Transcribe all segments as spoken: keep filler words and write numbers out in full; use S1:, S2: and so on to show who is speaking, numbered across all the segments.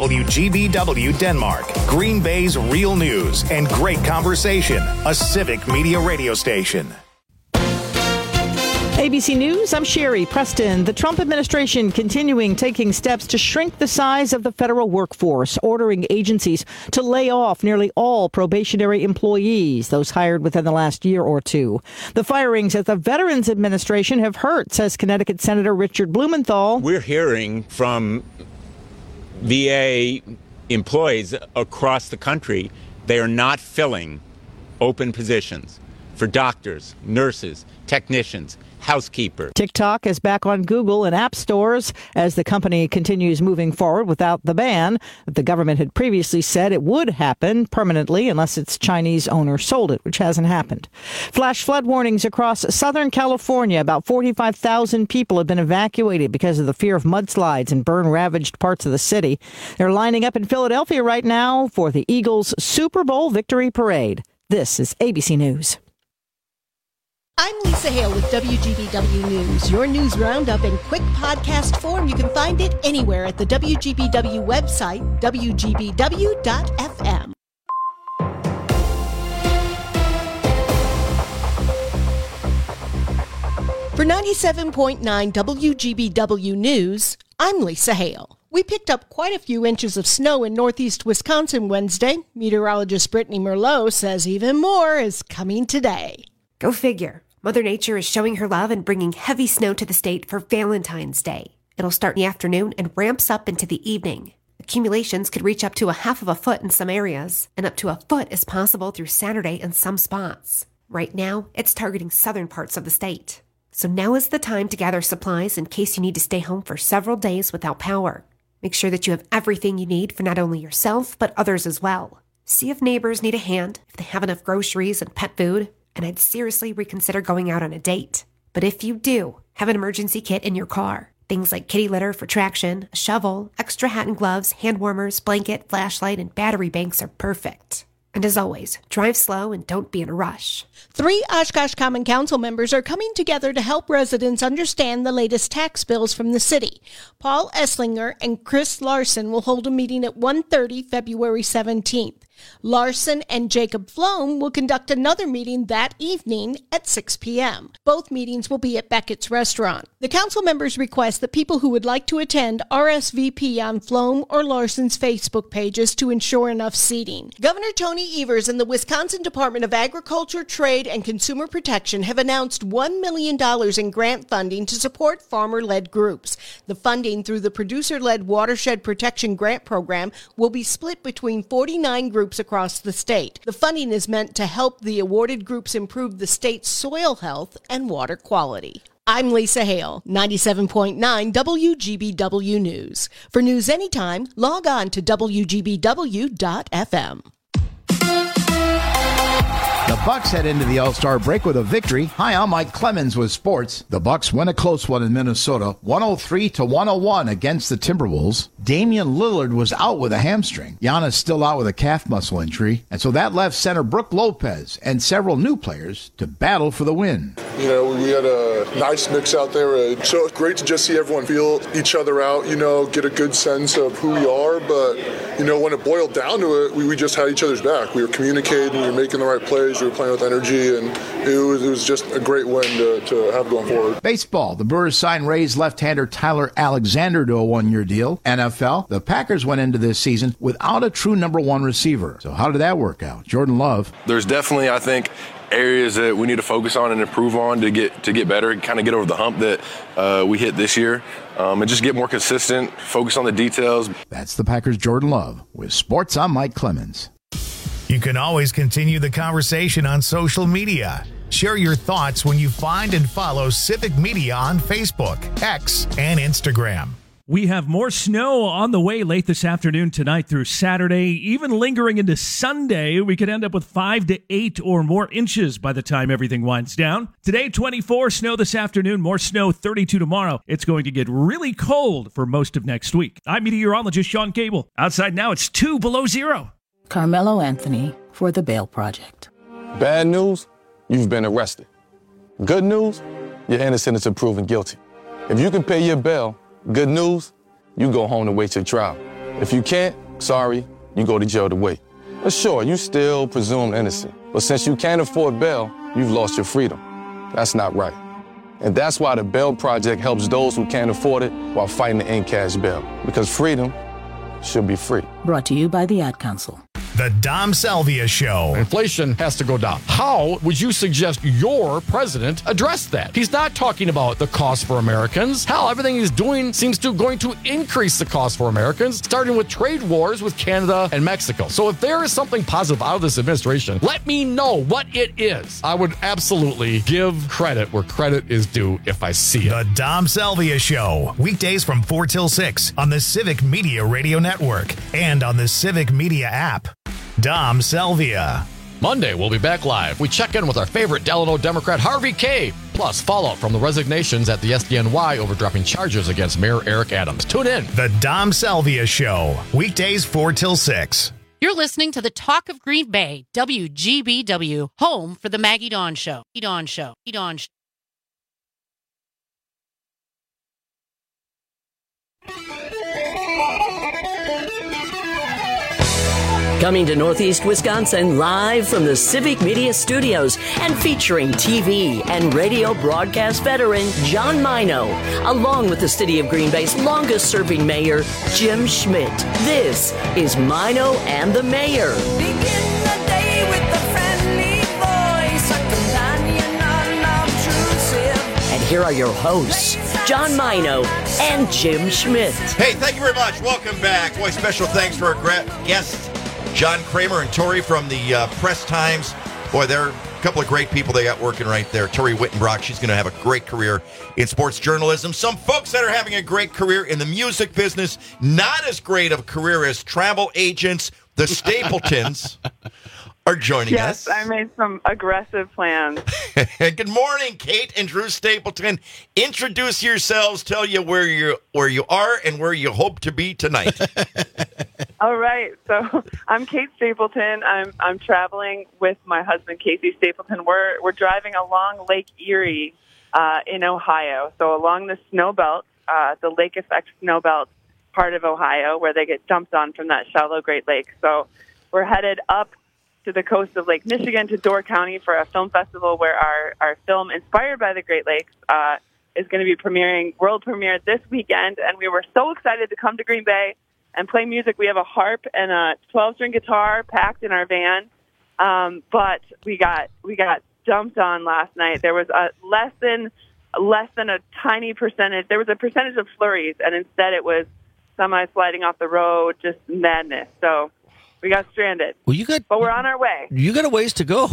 S1: W G B W Denmark, Green Bay's real news and great conversation, a civic media radio station.
S2: A B C News, I'm Sherry Preston. The Trump administration continuing taking steps to shrink the size of the federal workforce, ordering agencies to lay off nearly all probationary employees, those hired within the last year or two. The firings at the Veterans Administration have hurt, says Connecticut Senator Richard Blumenthal.
S3: We're hearing from V A employees across the country they are not filling open positions for doctors, nurses, technicians, housekeeper.
S2: TikTok is back on Google and app stores as the company continues moving forward without the ban that the government had previously said it would happen permanently unless its Chinese owner sold it, which hasn't happened. Flash flood warnings across Southern California. About forty-five thousand people have been evacuated because of the fear of mudslides in burn-ravaged parts of the city. They're lining up in Philadelphia right now for the Eagles' Super Bowl victory parade. This is A B C News.
S4: I'm Lisa Hale with W G B W News, your news roundup in quick podcast form. You can find it anywhere at the W G B W website, W G B W dot F M. For ninety-seven point nine W G B W News, I'm Lisa Hale. We picked up quite a few inches of snow in northeast Wisconsin Wednesday. Meteorologist Brittany Merlot says even more is coming today.
S5: Go figure. Mother Nature is showing her love and bringing heavy snow to the state for Valentine's Day. It'll start in the afternoon and ramps up into the evening. Accumulations could reach up to a half of a foot in some areas, and up to a foot is possible through Saturday in some spots. Right now, it's targeting southern parts of the state. So now is the time to gather supplies in case you need to stay home for several days without power. Make sure that you have everything you need for not only yourself, but others as well. See if neighbors need a hand, if they have enough groceries and pet food, and I'd seriously reconsider going out on a date. But if you do, have an emergency kit in your car. Things like kitty litter for traction, a shovel, extra hat and gloves, hand warmers, blanket, flashlight, and battery banks are perfect. And as always, drive slow and don't be in a rush.
S4: Three Oshkosh Common Council members are coming together to help residents understand the latest tax bills from the city. Paul Esslinger and Chris Larson will hold a meeting at one thirty February seventeenth. Larson and Jacob Flom will conduct another meeting that evening at six p.m. Both meetings will be at Beckett's Restaurant. The council members request that people who would like to attend R S V P on Flom or Larson's Facebook pages to ensure enough seating. Governor Tony Evers and the Wisconsin Department of Agriculture, Trade, and Consumer Protection have announced one million dollars in grant funding to support farmer-led groups. The funding through the Producer-Led Watershed Protection Grant Program will be split between forty-nine groups across the state. The funding is meant to help the awarded groups improve the state's soil health and water quality. I'm Lisa Hale, ninety-seven point nine W G B W News. For news anytime, log on to W G B W dot F M.
S6: The Bucks head into the All-Star break with a victory. Hi, I'm Mike Clemens with sports. The Bucks win a close one in Minnesota, one oh three to one oh one against the Timberwolves. Damian Lillard was out with a hamstring. Giannis still out with a calf muscle injury. And so that left center Brook Lopez and several new players to battle for the win.
S7: You know, we had a nice mix out there. Uh, so it's great to just see everyone feel each other out, you know, get a good sense of who we are. But, you know, when it boiled down to it, we, we just had each other's back. We were communicating, we were making the right plays, we were playing with energy, and it was, it was just a great win to, to have going forward.
S6: Baseball, the Brewers signed Rays left-hander Tyler Alexander to a one-year deal. N F L, the Packers went into this season without a true number one receiver. So how did that work out? Jordan Love.
S8: There's definitely, I think, areas that we need to focus on and improve on to get to get better, kind of get over the hump that uh, we hit this year, um, and just get more consistent, focus on the details.
S6: That's the Packers' Jordan Love. With sports, I'm Mike Clemens.
S1: You can always continue the conversation on social media. Share your thoughts when you find and follow Civic Media on Facebook, X, and Instagram.
S9: We have more snow on the way late this afternoon, tonight through Saturday, even lingering into Sunday. We could end up with five to eight or more inches by the time everything winds down. Today, twenty-four, snow this afternoon, more snow, thirty-two tomorrow. It's going to get really cold for most of next week. I'm meteorologist Sean Cable. Outside now, it's two below zero.
S10: Carmelo Anthony for the Bail Project.
S11: Bad news, you've been arrested. Good news, you're innocent until proven guilty. If you can pay your bail, good news, you go home to wait your trial. If you can't, sorry, you go to jail to wait. But sure, you still presumed innocent. But since you can't afford bail, you've lost your freedom. That's not right. And that's why the Bail Project helps those who can't afford it while fighting to end cash bail. Because freedom should be free.
S10: Brought to you by the Ad Council.
S1: The Dom Salvia Show.
S12: Inflation has to go down. How would you suggest your president address that? He's not talking about the cost for Americans. Hell, everything he's doing seems to going to increase the cost for Americans, starting with trade wars with Canada and Mexico. So if there is something positive out of this administration, let me know what it is. I would absolutely give credit where credit is due if I see it.
S1: The Dom Salvia Show. Weekdays from four till six on the Civic Media Radio Network and on the Civic Media app. Dom Salvia.
S12: Monday, we'll be back live. We check in with our favorite Delano Democrat, Harvey Kaye, plus fallout from the resignations at the S D N Y over dropping charges against Mayor Eric Adams. Tune in.
S1: The Dom Salvia Show. Weekdays four till six.
S13: You're listening to the Talk of Green Bay, W G B W, home for the Maggie Dawn Show. Dawn Show. Dawn Show.
S14: Coming to Northeast Wisconsin live from the Civic Media Studios and featuring T V and radio broadcast veteran John Mino, along with the City of Green Bay's longest-serving mayor, Jim Schmidt. This is Mino and the Mayor.
S15: Begin the day with the friendly voice, a companion unobtrusive.
S14: And here are your hosts, John Mino and Jim Schmidt.
S16: Hey, thank you very much. Welcome back. Boy, special thanks to our gra- guests, John Kramer and Tori from the uh, Press Times. Boy, they're a couple of great people they got working right there. Tori Wittenbrock, she's going to have a great career in sports journalism. Some folks that are having a great career in the music business, not as great of a career as travel agents, the Stapletons, are joining
S17: yes,
S16: us.
S17: Yes, I made some aggressive plans.
S16: Good morning, Kate and Drew Stapleton. Introduce yourselves, tell you where you where you are and where you hope to be tonight.
S17: All right, so I'm Kate Stapleton. I'm I'm traveling with my husband Casey Stapleton. We're we're driving along Lake Erie uh, in Ohio. So along the snow belt, uh, the lake effect snow belt part of Ohio, where they get dumped on from that shallow Great Lake. So we're headed up to the coast of Lake Michigan to Door County for a film festival where our, our film, inspired by the Great Lakes, uh, is going to be premiering, world premiere this weekend. And we were so excited to come to Green Bay and play music. We have a harp and a twelve-string guitar packed in our van, um, but we got we got dumped on last night. There was a less than less than a tiny percentage. There was a percentage of flurries, and instead it was semi sliding off the road, just madness. So we got stranded.
S18: Well, you got,
S17: but we're on our way.
S18: You got a ways to go.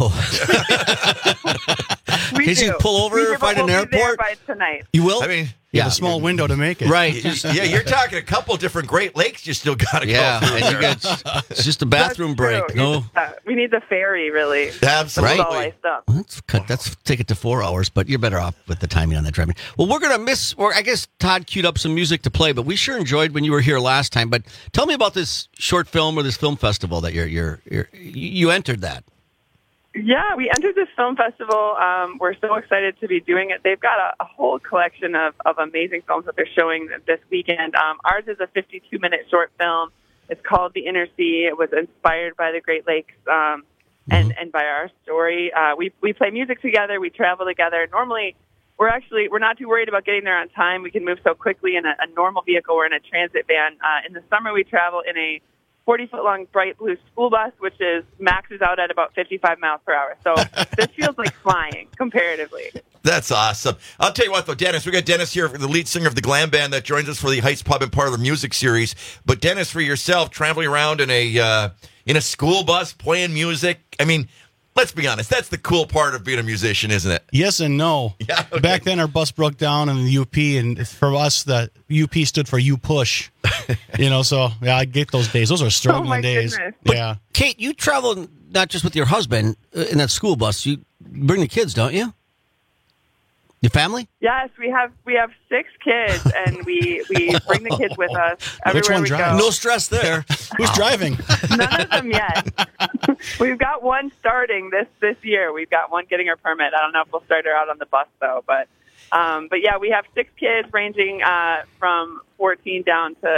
S17: we
S18: Can
S17: do.
S18: you pull over
S17: we
S18: or
S17: do,
S18: find
S17: we'll
S18: an airport?
S17: By tonight.
S18: You will?
S16: I mean,
S19: you have a small window to make it.
S18: Right.
S16: yeah, you're talking a couple different Great Lakes you still got to
S18: yeah,
S16: go through.
S18: And you got, it's just a bathroom break. No,
S17: uh, we need the ferry, really.
S16: Absolutely.
S17: That's all iced up.
S18: Let's cut. Let's take it to four hours, but you're better off with the timing on that driving. Well, we're gonna miss. Or I guess Todd queued up some music to play, but we sure enjoyed when you were here last time. But tell me about this short film or this film festival that you're you're, you're you entered that.
S17: Yeah, we entered this film festival. Um, we're so excited to be doing it. They've got a, a whole collection of, of amazing films that they're showing this weekend. Um, ours is a fifty-two minute short film. It's called The Inner Sea. It was inspired by the Great Lakes um, and, mm-hmm. and by our story. Uh, we we play music together. We travel together. Normally, we're actually we're not too worried about getting there on time. We can move so quickly in a, a normal vehicle or in a transit van. Uh, in the summer, we travel in a forty-foot-long bright blue school bus, which is maxes out at about fifty-five miles per hour. So this feels like flying, comparatively.
S16: That's awesome. I'll tell you what, though, Dennis, we got Dennis here, the lead singer of the glam band that joins us for the Heights Pub and part of the music series. But Dennis, for yourself, traveling around in a uh, in a school bus, playing music, I mean, let's be honest, that's the cool part of being a musician, isn't it?
S19: Yes and no.
S16: Yeah, okay.
S19: Back then, our bus broke down in the U P, and for us, the U P stood for You Push. You know, so, yeah, I get those days. Those are struggling
S17: oh my
S19: days.
S17: Goodness.
S19: Yeah.
S18: But Kate, you travel not just with your husband in that school bus. You bring the kids, don't you? Your family?
S17: Yes, we have we have six kids, and we, we bring the kids with us everywhere
S19: Which one
S17: we
S19: drives?
S17: go.
S18: No stress there.
S19: Who's driving?
S17: None of them yet. We've got one starting this, this year. We've got one getting her permit. I don't know if we'll start her out on the bus, though. But, um, but yeah, we have six kids ranging uh, from fourteen down to,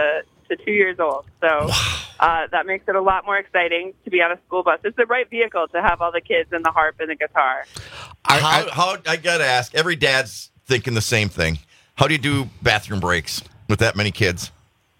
S17: to two years old. So uh, that makes it a lot more exciting to be on a school bus. It's the right vehicle to have all the kids and the harp and the guitar.
S16: How, how I got to ask, every dad's thinking the same thing. How do you do bathroom breaks with that many kids?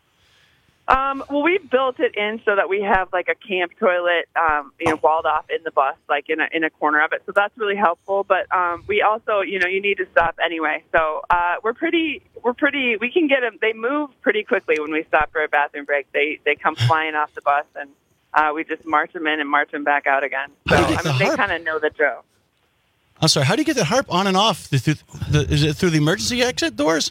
S17: Um, well, we built it in so that we have like a camp toilet, um, you know, walled off in the bus, like in a in a corner of it. So that's really helpful. But um, we also, you know, you need to stop anyway. So uh, we're pretty, we're pretty. We can get them. They move pretty quickly when we stop for a bathroom break. They they come flying off the bus, and uh, we just march them in and march them back out again. So I mean, the they kind of know the drill.
S19: I'm sorry. How do you get the harp on and off? The, the, the, is it through the emergency exit doors?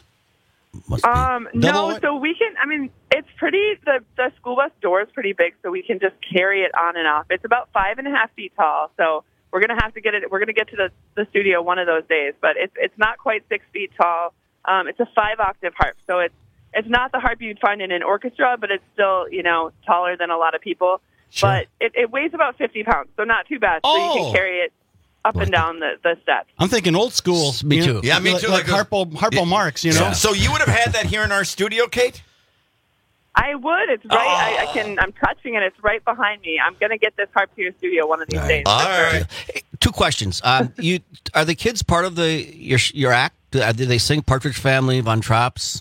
S17: Um, no,
S19: Double-
S17: so we can, I mean, it's pretty, the, the school bus door is pretty big, so we can just carry it on and off. It's about five and a half feet tall, so we're going to have to get it, we're going to get to the, the studio one of those days, but it's it's not quite six feet tall. Um, it's a five octave harp, so it's, it's not the harp you'd find in an orchestra, but it's still, you know, taller than a lot of people.
S19: Sure.
S17: But it, it weighs about fifty pounds, so not too bad. So you
S19: Oh.
S17: can carry it up and down the, the steps.
S19: I'm thinking old school.
S18: Me
S19: you
S18: too.
S19: know,
S16: Yeah, me
S19: like,
S16: too,
S19: Like,
S16: like a-
S19: Harpo, Harpo Marx, you know?
S16: So you would have had that here in our studio, Kate?
S17: I would. It's right. I, I can. I'm touching it. It's right behind me. I'm going to get this harp to your studio one of these days.
S16: All right.
S18: Hey, two questions. Um, you are the kids part of the your your act? Do, do they sing Partridge Family, Von Trapps?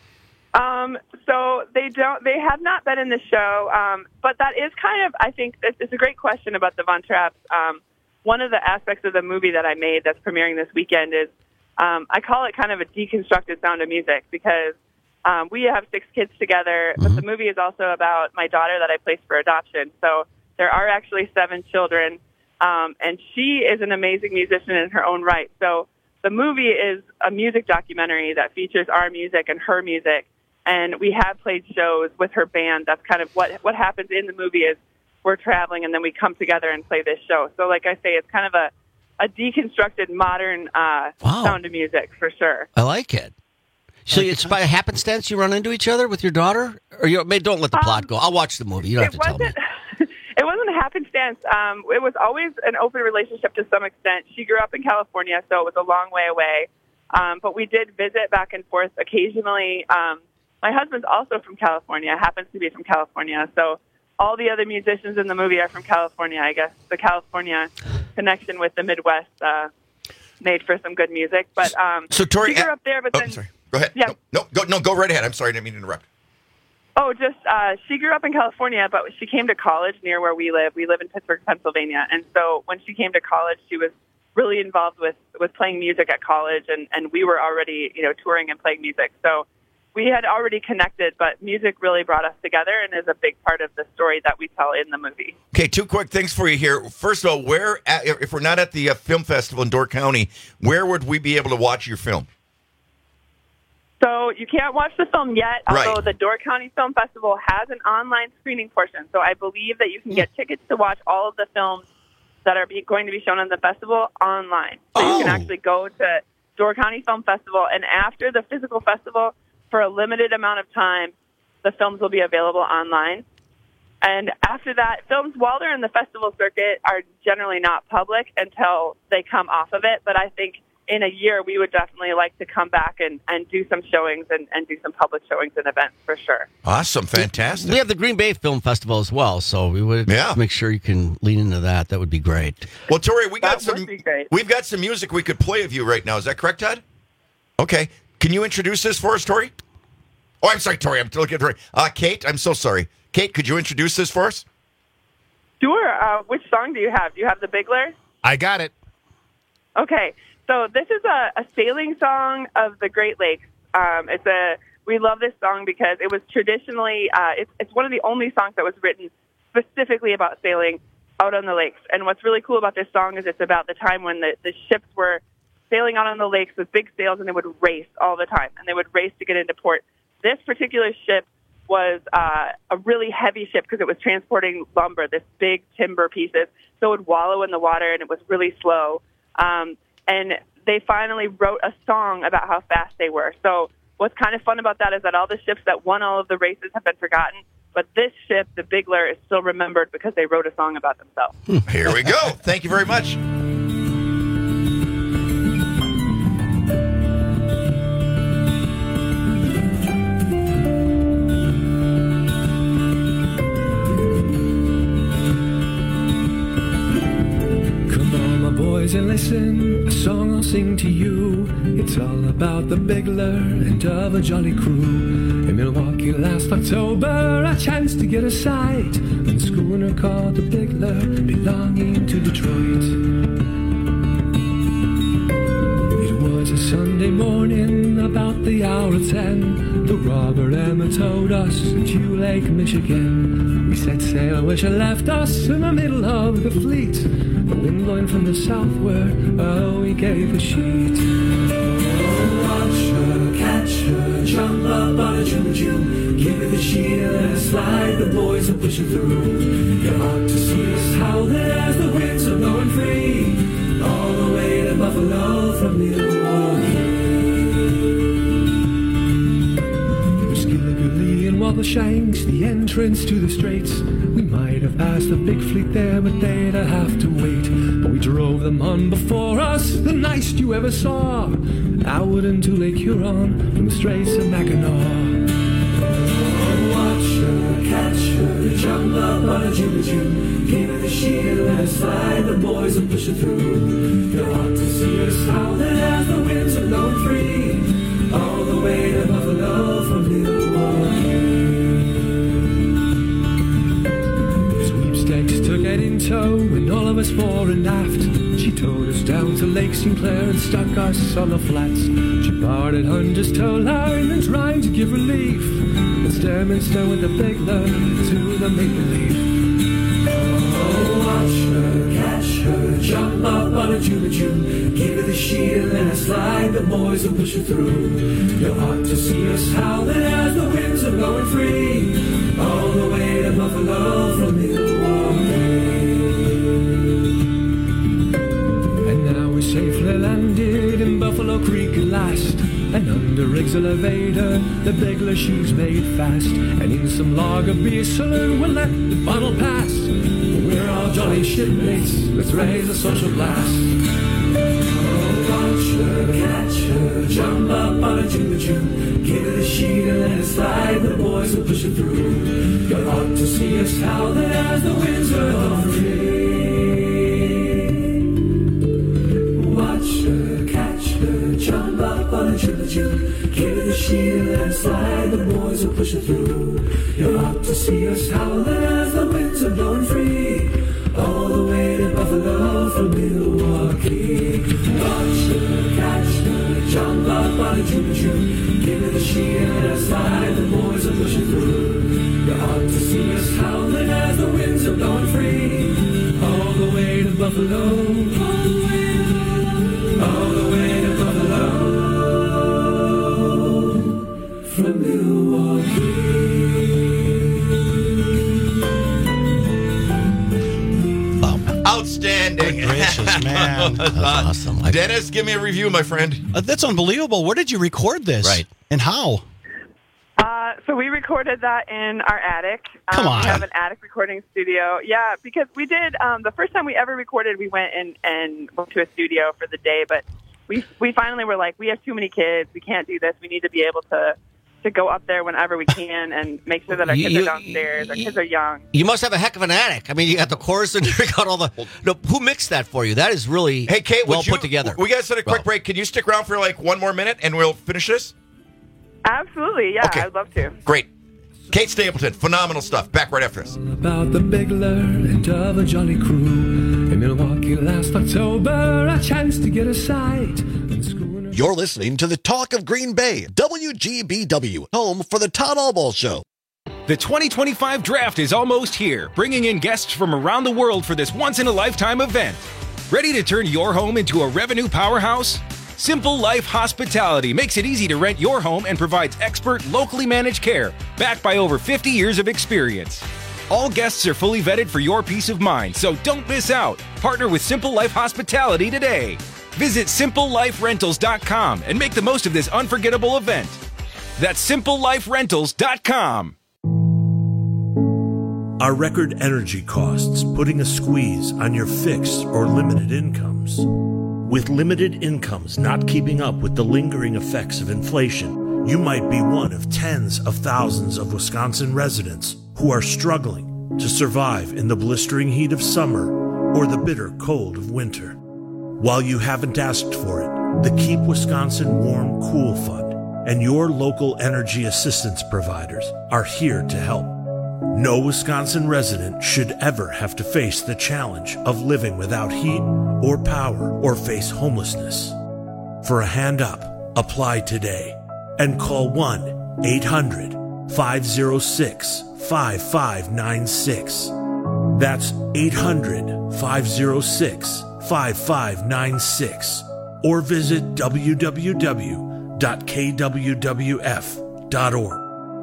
S17: Um. So they don't. They have not been in the show. Um. But that is kind of. I think it's, it's a great question about the Von Trapps. Um. One of the aspects of the movie that I made that's premiering this weekend is, um, I call it kind of a deconstructed Sound of Music because um, we have six kids together, but the movie is also about my daughter that I placed for adoption. So there are actually seven children, um, and she is an amazing musician in her own right. So the movie is a music documentary that features our music and her music, and we have played shows with her band. That's kind of what what happens in the movie is we're traveling, and then we come together and play this show. So like I say, it's kind of a, a deconstructed modern uh,
S18: Wow.
S17: Sound of Music for sure.
S18: I like it. So it's by happenstance you run into each other with your daughter, or you may don't let the plot go. I'll watch the movie. You don't have to
S17: it
S18: tell me.
S17: wasn't, it wasn't a happenstance. Um, it was always an open relationship to some extent. She grew up in California, so it was a long way away. Um, but we did visit back and forth occasionally. Um, my husband's also from California, happens to be from California. So all the other musicians in the movie are from California. I guess the California connection with the Midwest uh, made for some good music. But um,
S16: So, Tori,
S17: she grew
S16: uh,
S17: up there, but
S16: oh,
S17: then
S16: sorry. Go ahead.
S17: Yeah.
S16: No, no, go, no, go right ahead. I'm sorry, I didn't mean to interrupt.
S17: Oh, just uh, she grew up in California, but she came to college near where we live. We live in Pittsburgh, Pennsylvania, and so when she came to college, she was really involved with, with playing music at college, and, and we were already, you know, touring and playing music. So we had already connected, but music really brought us together and is a big part of the story that we tell in the movie.
S16: Okay, two quick things for you here. First of all, where at, if we're not at the uh, film festival in Door County, where would we be able to watch your film?
S17: So you can't watch the film yet,
S16: Right.
S17: although the Door County Film Festival has an online screening portion. So I believe that you can get tickets to watch all of the films that are be, going to be shown on the festival online. So you can actually go to Door County Film Festival, and after the physical festival, for a limited amount of time, the films will be available online. And after that, films while they're in the festival circuit are generally not public until they come off of it. But I think in a year, we would definitely like to come back and, and do some showings and, and do some public showings and events for sure.
S16: Awesome, fantastic.
S18: We have the Green Bay Film Festival as well, so we would
S16: Yeah.
S18: make sure you can lean into that. That would be great.
S16: Well, Tori, we got
S17: That would
S16: some.
S17: be great.
S16: We've got some music we could play of you right now. Is that correct, Todd? Okay. Can you introduce this for us, Tori? Oh, I'm sorry, Tori. I'm looking at Tori. Uh, Kate, I'm so sorry. Kate, could you introduce this for us?
S17: Sure. Uh, which song do you have? Do you have the Bigler?
S1: I got it.
S17: Okay, so this is a, a sailing song of the Great Lakes. Um, it's a we love this song because it was traditionally uh, it's it's one of the only songs that was written specifically about sailing out on the lakes. And what's really cool about this song is it's about the time when the, the ships were sailing out on the lakes with big sails, and they would race all the time, and they would race to get into port. This particular ship was uh, a really heavy ship because it was transporting lumber, this big timber pieces. So it would wallow in the water, and it was really slow. Um, and they finally wrote a song about how fast they were. So what's kind of fun about that is that all the ships that won all of the races have been forgotten, but this ship, the Bigler, is still remembered because they wrote a song about themselves.
S16: Here we go. Thank you very much.
S20: boys and listen, a song I'll sing to you. It's all about the Bigler and of a jolly crew. In Milwaukee last October, I chanced to get a sight on a schooner called the Bigler, belonging to Detroit. It was a Sunday morning, about the hour of ten. The Robert Emma towed us to Lake Michigan. We set sail, which left us in the middle of the fleet. The wind blowing from the southward, oh, we gave a sheet. Oh, watch her, catch her, jump up on a choo-choo. Give it the sheet and let it slide, the boys will push it through. You ought to see us howling as the winds are blowing free, all the way to Buffalo from Milwaukee. Shanks, the entrance to the straits. We might have passed the big fleet there, but they'd have to wait. But we drove them on before us, the nicest you ever saw, out into Lake Huron from the Straits of Mackinac. Oh, watch her, catch her, jump up on a choo-choo. Give it the sheet and let it slide, the boys will push it through. You ought to see us howling as the winds are blowing free, all the way to Buffalo from Milwaukee. Took it in tow and all of us fore and aft. She towed us down to Lake Saint Clair and stuck us on the flats. She parted Hunter's tow line and tried to give relief, and Sturminster with the Bigler to the Maple Leaf. Oh, watch her, catch her, jump up on a choo-choo. Give her the sheet and let it slide, the boys will push her through. You ought to see us howling as the winds are blowing free, all the way to Buffalo from Milwaukee. And now we're safely landed in Buffalo Creek at last, and under Riggs elevator the Bigler she's made fast, and in some lager beer saloon we'll let the bottle pass. We're all jolly shipmates, let's raise a social blast. Oh, watch her, catch her, jump up on a choo-choo. Give her the sheet and let it slide, the boys will push it through. You ought to see us howling as the winds are blowing free. Watch her, catch her, jump up on a choo-choo. Give her the sheet and let it slide, the boys will push it through. You ought to see us howling as the winds are blowing free, all the way to Buffalo from Milwaukee. Watch her, catch her, jump up on a choo-choo. Give her the sheet and let us slide, the boys will push it through. You ought to see us howling as the winds are blowing free, all the way to Buffalo, all the way to Buffalo, all the way to Buffalo from Milwaukee.
S16: Outstanding.
S19: Good gracious, man.
S18: That's awesome. I-
S16: Dennis, give me a review, my friend.
S19: Uh, that's unbelievable. Where did you record this?
S18: Right.
S19: And how?
S17: Uh, so we recorded that in our attic. Um,
S19: Come on.
S17: We have an attic recording studio. Yeah, because we did, um, the first time we ever recorded, we went and, and went to a studio for the day, but we we finally were like, we have too many kids. We can't do this. We need to be able to to go up there whenever we can and make sure that our kids
S18: You-
S17: are downstairs. Our kids are young.
S18: You must have a heck of an attic. I mean, you got the chorus and you got all the. No, who mixed that for you? That is really
S16: Hey, Kate,
S18: well
S16: would you,
S18: put together.
S16: We got to set a quick
S18: Well.
S16: break. Can you stick around for like one more minute and we'll finish this?
S17: Absolutely, yeah,
S16: Okay.
S17: I'd love to.
S16: Great. Kate Stapleton, phenomenal stuff. Back right after this.
S20: About the Bigler and of a jolly crew. In Milwaukee last October, I chanced to get a sight.
S21: You're listening to the Talk of Green Bay, W G B W, home for the Todd Albaugh Show.
S22: The twenty twenty-five draft is almost here, bringing in guests from around the world for this once-in-a-lifetime event. Ready to turn your home into a revenue powerhouse? Simple Life Hospitality makes it easy to rent your home and provides expert, locally managed care, backed by over fifty years of experience. All guests are fully vetted for your peace of mind, so don't miss out. Partner with Simple Life Hospitality today. Visit simple life rentals dot com and make the most of this unforgettable event. That's simple life rentals dot com.
S23: Are record energy costs putting a squeeze on your fixed or limited incomes? With limited incomes not keeping up with the lingering effects of inflation, you might be one of tens of thousands of Wisconsin residents who are struggling to survive in the blistering heat of summer or the bitter cold of winter. While you haven't asked for it, the Keep Wisconsin Warm Cool Fund and your local energy assistance providers are here to help. No Wisconsin resident should ever have to face the challenge of living without heat or power or face homelessness. For a hand up, apply today and call one eight hundred five oh six five five nine six. That's eight hundred five oh six five five nine six. Or visit w w w dot k w w f dot org.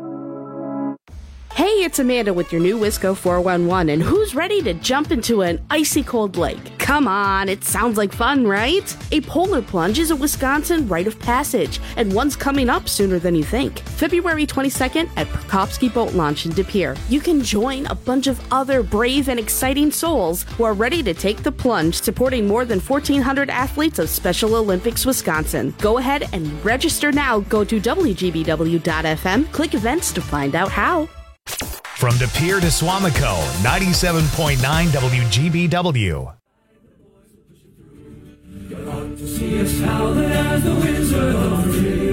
S2: Hey, it's Amanda with your new Wisco four one one, and who's ready to jump into an icy cold lake? Come on, it sounds like fun, right? A polar plunge is a Wisconsin rite of passage, and one's coming up sooner than you think. February twenty-second at Prokopsky Boat Launch in De Pere. You can join a bunch of other brave and exciting souls who are ready to take the plunge, supporting more than fourteen hundred athletes of Special Olympics Wisconsin. Go ahead and register now. Go to w g b w dot f m, click events to find out how.
S1: From De Pere to Swamico, ninety-seven point nine W G B W.
S20: You're out to see us howling as the winds are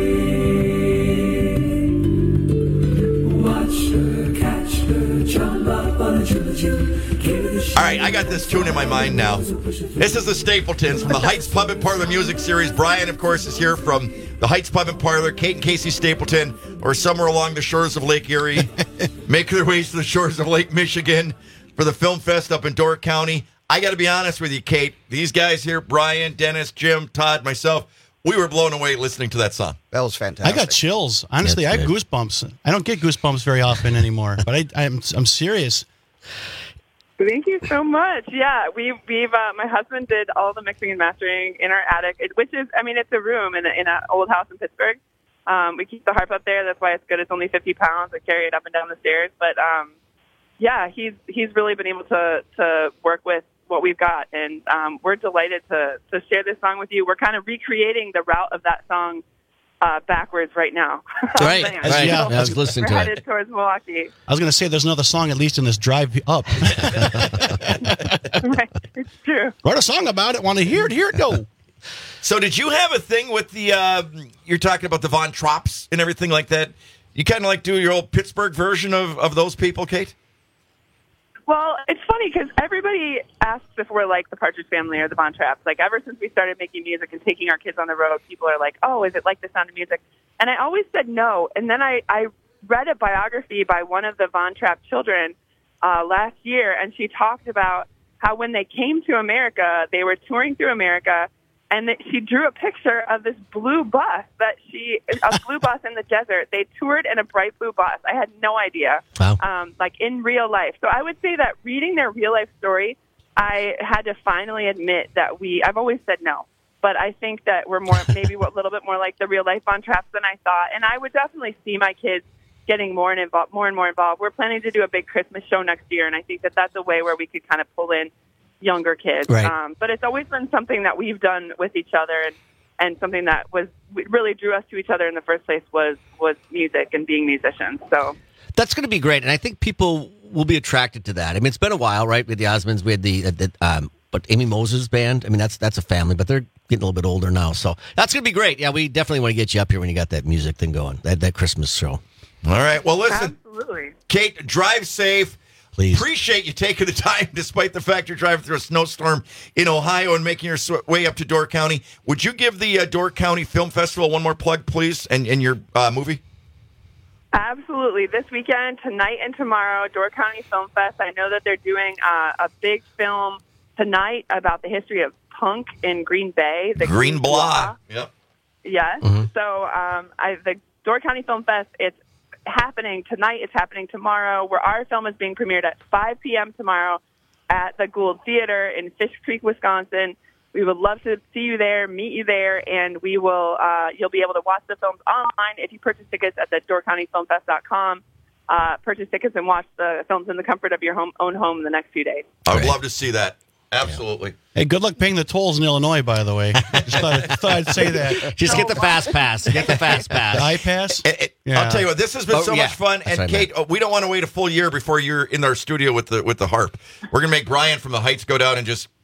S20: free. Watch her, catch her, jump up on a choo-choo.
S16: All right, I got this tune in my mind now. This is the Stapletons from the Heights Pub and Parlor Music Series. Brian, of course, is here from the Heights Pub and Parlor. Kate and Casey Stapleton are somewhere along the shores of Lake Erie, making their ways to the shores of Lake Michigan for the Film Fest up in Door County. I got to be honest with you, Kate. These guys here, Brian, Dennis, Jim, Todd, myself, we were blown away listening to that song.
S3: That was fantastic.
S19: I got chills. Honestly,
S18: That's
S19: I have
S18: good.
S19: goosebumps. I don't get goosebumps very often anymore, but I, I'm I'm serious.
S17: Thank you so much. Yeah, we, we've, uh, my husband did all the mixing and mastering in our attic, it, which is, I mean, it's a room in, a, in an old house in Pittsburgh. Um, we keep the harp up there. That's why it's good. It's only fifty pounds. I carry it up and down the stairs. But, um, yeah, he's he's really been able to, to work with what we've got. And um, we're delighted to, to share this song with you. We're kind of recreating the route of that song uh, backwards right now.
S18: Right, right.
S19: Yeah.
S18: Yeah, I was listening
S17: We're
S18: to
S17: headed
S18: it.
S17: towards Milwaukee.
S19: I was going to say there's another song at least in this drive up.
S17: Right, it's true.
S19: Write a song about it. Want to hear it? Here it go.
S16: So did you have a thing with the, uh, you're talking about the Von Tropps and everything like that? You kind of like do your old Pittsburgh version of, of those people, Kate?
S17: Well, it's funny because everybody asks if we're like the Partridge Family or the Von Trapps. Like, ever since we started making music and taking our kids on the road, people are like, oh, is it like The Sound of Music? And I always said no. And then I, I read a biography by one of the Von Trapp children uh, last year, and she talked about how when they came to America, they were touring through America, and that she drew a picture of this blue bus that she, a blue bus in the desert. They toured in a bright blue bus. I had no idea,
S18: Wow.
S17: um, like in real life. So I would say that reading their real life story, I had to finally admit that we, I've always said no, but I think that we're more, maybe a little bit more like the real life Von Trapps than I thought. And I would definitely see my kids getting more and involved, more and more involved. We're planning to do a big Christmas show next year, and I think that that's a way where we could kind of pull in younger kids.
S18: Right.
S17: Um, but it's always been something that we've done with each other, and, and something that was really drew us to each other in the first place was was music and being musicians. So
S18: That's going to be great, and I think people will be attracted to that. I mean, it's been a while, right? With the Osmonds, we had the, uh, the um, but Amy Moses band. I mean, that's that's a family, but they're getting a little bit older now, so that's going to be great. Yeah, we definitely want to get you up here when you got that music thing going, that that Christmas show.
S16: All right. Well, listen,
S17: absolutely,
S16: Kate, drive safe.
S18: Please.
S16: Appreciate you taking the time, despite the fact you're driving through a snowstorm in Ohio and making your sw- way up to Door County. Would you give the uh, Door County Film Festival one more plug, please, and, and your uh, movie?
S17: absolutely. This weekend, tonight and tomorrow, Door County Film Fest. I know that they're doing uh, a big film tonight about the history of punk in Green Bay. The
S16: Green Blah. Yep.
S17: Yes.
S16: Mhm.
S17: So um, I, the Door County Film Fest, it's happening tonight. It's happening tomorrow, where our film is being premiered at five p.m. tomorrow at the Gould Theater in Fish Creek, Wisconsin. We would love to see you there, meet you there, and we will. Uh, you'll be able to watch the films online if you purchase tickets at the door county film fest dot com. Uh, purchase tickets and watch the films in the comfort of your home, own home in the next few days.
S16: I would love to see that. Absolutely.
S19: Hey, good luck paying the tolls in Illinois, by the way. Just thought, thought I'd say that.
S18: Just get the fast pass. Get the fast pass.
S19: The iPass?
S16: It, it,
S19: Yeah.
S16: I'll tell you what, this has been
S18: Oh,
S16: so
S18: yeah.
S16: much fun.
S18: That's
S16: And
S18: what I
S16: Kate, uh, we don't want to wait a full year before you're in our studio with the with the harp. We're gonna make Brian from the Heights go down and just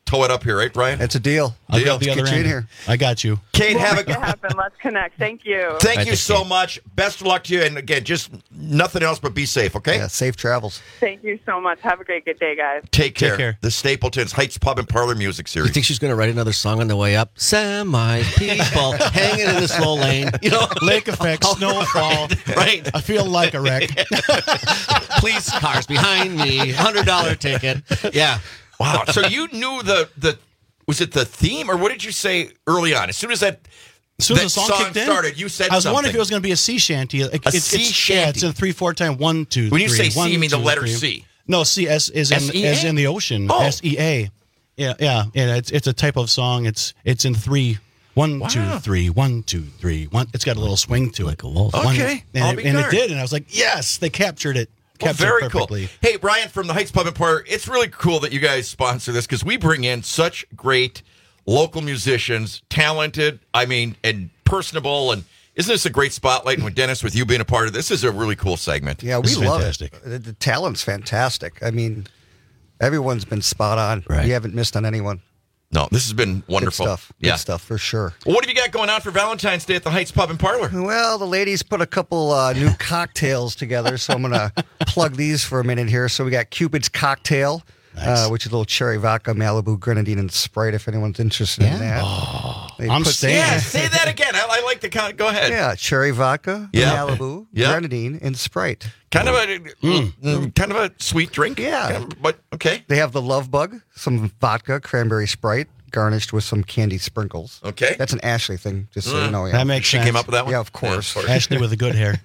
S16: tow it up here, right, Brian?
S3: It's a deal.
S19: I'll
S16: Deal.
S19: get the
S3: Let's
S19: other
S3: get you in
S19: end.
S3: here.
S19: I got you.
S16: Kate,
S17: We'll
S16: have
S17: make it
S16: a
S17: happen. Let's connect. Thank you.
S16: thank
S18: I
S16: you
S18: think
S16: so
S18: Kate.
S16: much. Best of luck to you, and again, just nothing else but be safe. Okay.
S3: Yeah, safe travels.
S17: Thank you so much. Have a great good day, guys.
S16: Take care.
S19: Take care.
S16: The Stapletons Heights Pub and Parlor Music
S18: You
S16: Series.
S18: think she's going to write another song on the way up? Semi people hanging in the slow lane. You know,
S19: Lake effect, snowfall.
S18: right?
S19: I feel like a wreck.
S18: Police cars behind me. Hundred dollar ticket. Yeah.
S16: Wow. So you knew the the was it the theme or what did you say early on? As soon as that
S19: As soon as
S16: that
S19: the song,
S16: song
S19: kicked in,
S16: started, you said
S19: I was
S16: something.
S19: wondering if it was going to be a sea shanty. It,
S16: A
S19: it's,
S16: sea
S19: it's,
S16: shanty.
S19: Yeah, it's in three, four time. One, two,
S16: When you
S19: three,
S16: say sea,
S19: one,
S16: you mean the
S19: two,
S16: letter
S19: three.
S16: C?
S19: No, C as is in
S16: S E A?
S19: as in the ocean.
S16: Oh.
S19: S E A. Yeah, yeah, yeah. It's it's a type of song. It's it's in three. One,
S16: Wow.
S19: two, three. One, two, three. One. It's got a little swing to it. One,
S16: Okay, I'll
S19: and,
S16: be
S19: it, and it
S16: darned.
S19: did, and I was like, yes, they captured it.
S16: Well,
S19: Captured
S16: very
S19: it perfectly.
S16: cool. Hey, Brian from the Heights Pub and Parlor, it's really cool that you guys sponsor this because we bring in such great local musicians, talented, I mean, and personable. And isn't this a great spotlight? And with Dennis, with you being a part of this, this is a really cool segment.
S3: Yeah, we
S19: This is
S3: love
S19: fantastic.
S3: it. The, the talent's fantastic. I mean, everyone's been spot on.
S18: Right.
S3: You haven't missed on anyone.
S16: No, this has been wonderful.
S3: Good stuff.
S16: Yeah.
S3: Good stuff for sure.
S16: Well, what have you got going on for Valentine's Day at the Heights Pub and Parlor?
S3: Well, the ladies put a couple uh, new cocktails together, so I'm going to plug these for a minute here. So we got Cupid's Cocktail, uh, which is a little cherry vodka, Malibu, grenadine, and Sprite, if anyone's interested in that.
S19: Oh,
S3: They
S19: I'm
S3: put-
S19: staying.
S16: Yeah, say that again. I, I like the con- Go ahead.
S3: Yeah, cherry vodka,
S16: Yeah.
S3: Malibu,
S16: Yeah.
S3: grenadine, and Sprite.
S16: Kind of a mm, kind of a sweet drink.
S3: Yeah.
S16: Kind of- but okay.
S3: They have the Love Bug, some vodka, cranberry Sprite, garnished with some candy sprinkles.
S16: Okay.
S3: That's an Ashley thing, just so you
S16: Mm.
S3: know. Yeah.
S19: That makes
S16: She
S19: sense.
S16: came up with that one?
S3: Yeah, of course.
S19: Ashley with the good hair.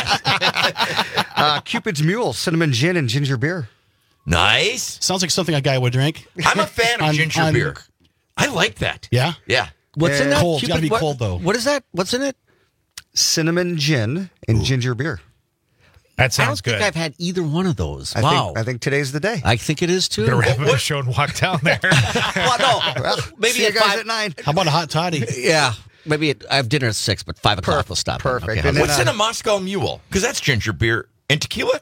S3: uh, Cupid's Mule, cinnamon gin, and ginger beer.
S16: Nice.
S19: Sounds like something a guy would drink.
S16: I'm a fan of
S19: On-
S16: ginger
S19: on-
S16: beer. I like that.
S19: Yeah.
S16: Yeah.
S18: What's in
S3: Yeah.
S18: that?
S19: Cold. It's gotta be
S18: what,
S19: cold, though.
S18: What is that? What's in it?
S3: Cinnamon gin and ginger beer.
S1: That
S18: I don't
S1: sounds
S18: think
S1: good.
S18: I've had either one of those.
S3: I
S18: wow.
S3: think I think today's the day.
S18: I think it is too.
S1: Better wrap up the show and walk down there.
S18: well, no,
S3: Well,
S18: maybe
S3: see you
S18: at
S3: guys
S18: five.
S3: at nine.
S19: How about a hot toddy?
S18: Yeah, maybe at, I have dinner at six, but five o'clock we'll stop. in.
S3: perfect.
S18: Okay,
S3: And
S18: how's
S3: then,
S16: What's
S3: uh,
S16: in a Moscow Mule? Because that's ginger beer and tequila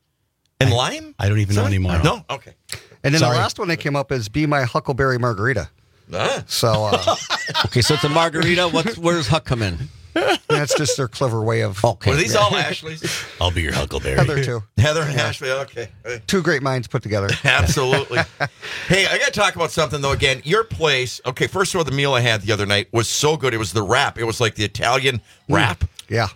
S16: and lime.
S19: I don't even know
S16: Something?
S19: anymore.
S16: No. Okay.
S3: And then
S19: Sorry.
S3: the last one that came up is Be My Huckleberry Margarita.
S16: Ah.
S3: So uh,
S18: okay, so it's a margarita. What's where does Huck come in?
S3: that's just their clever way of.
S18: Okay,
S16: Were these all Ashley's?
S19: I'll be your Huckleberry.
S3: Heather too.
S16: Heather and Ashley. Okay.
S3: Two great minds put together.
S16: Absolutely. Hey, I got to talk about something, though, again. Your place, okay, first of all, the meal I had the other night was so good. It was the wrap. It was like the Italian wrap.
S3: Yeah.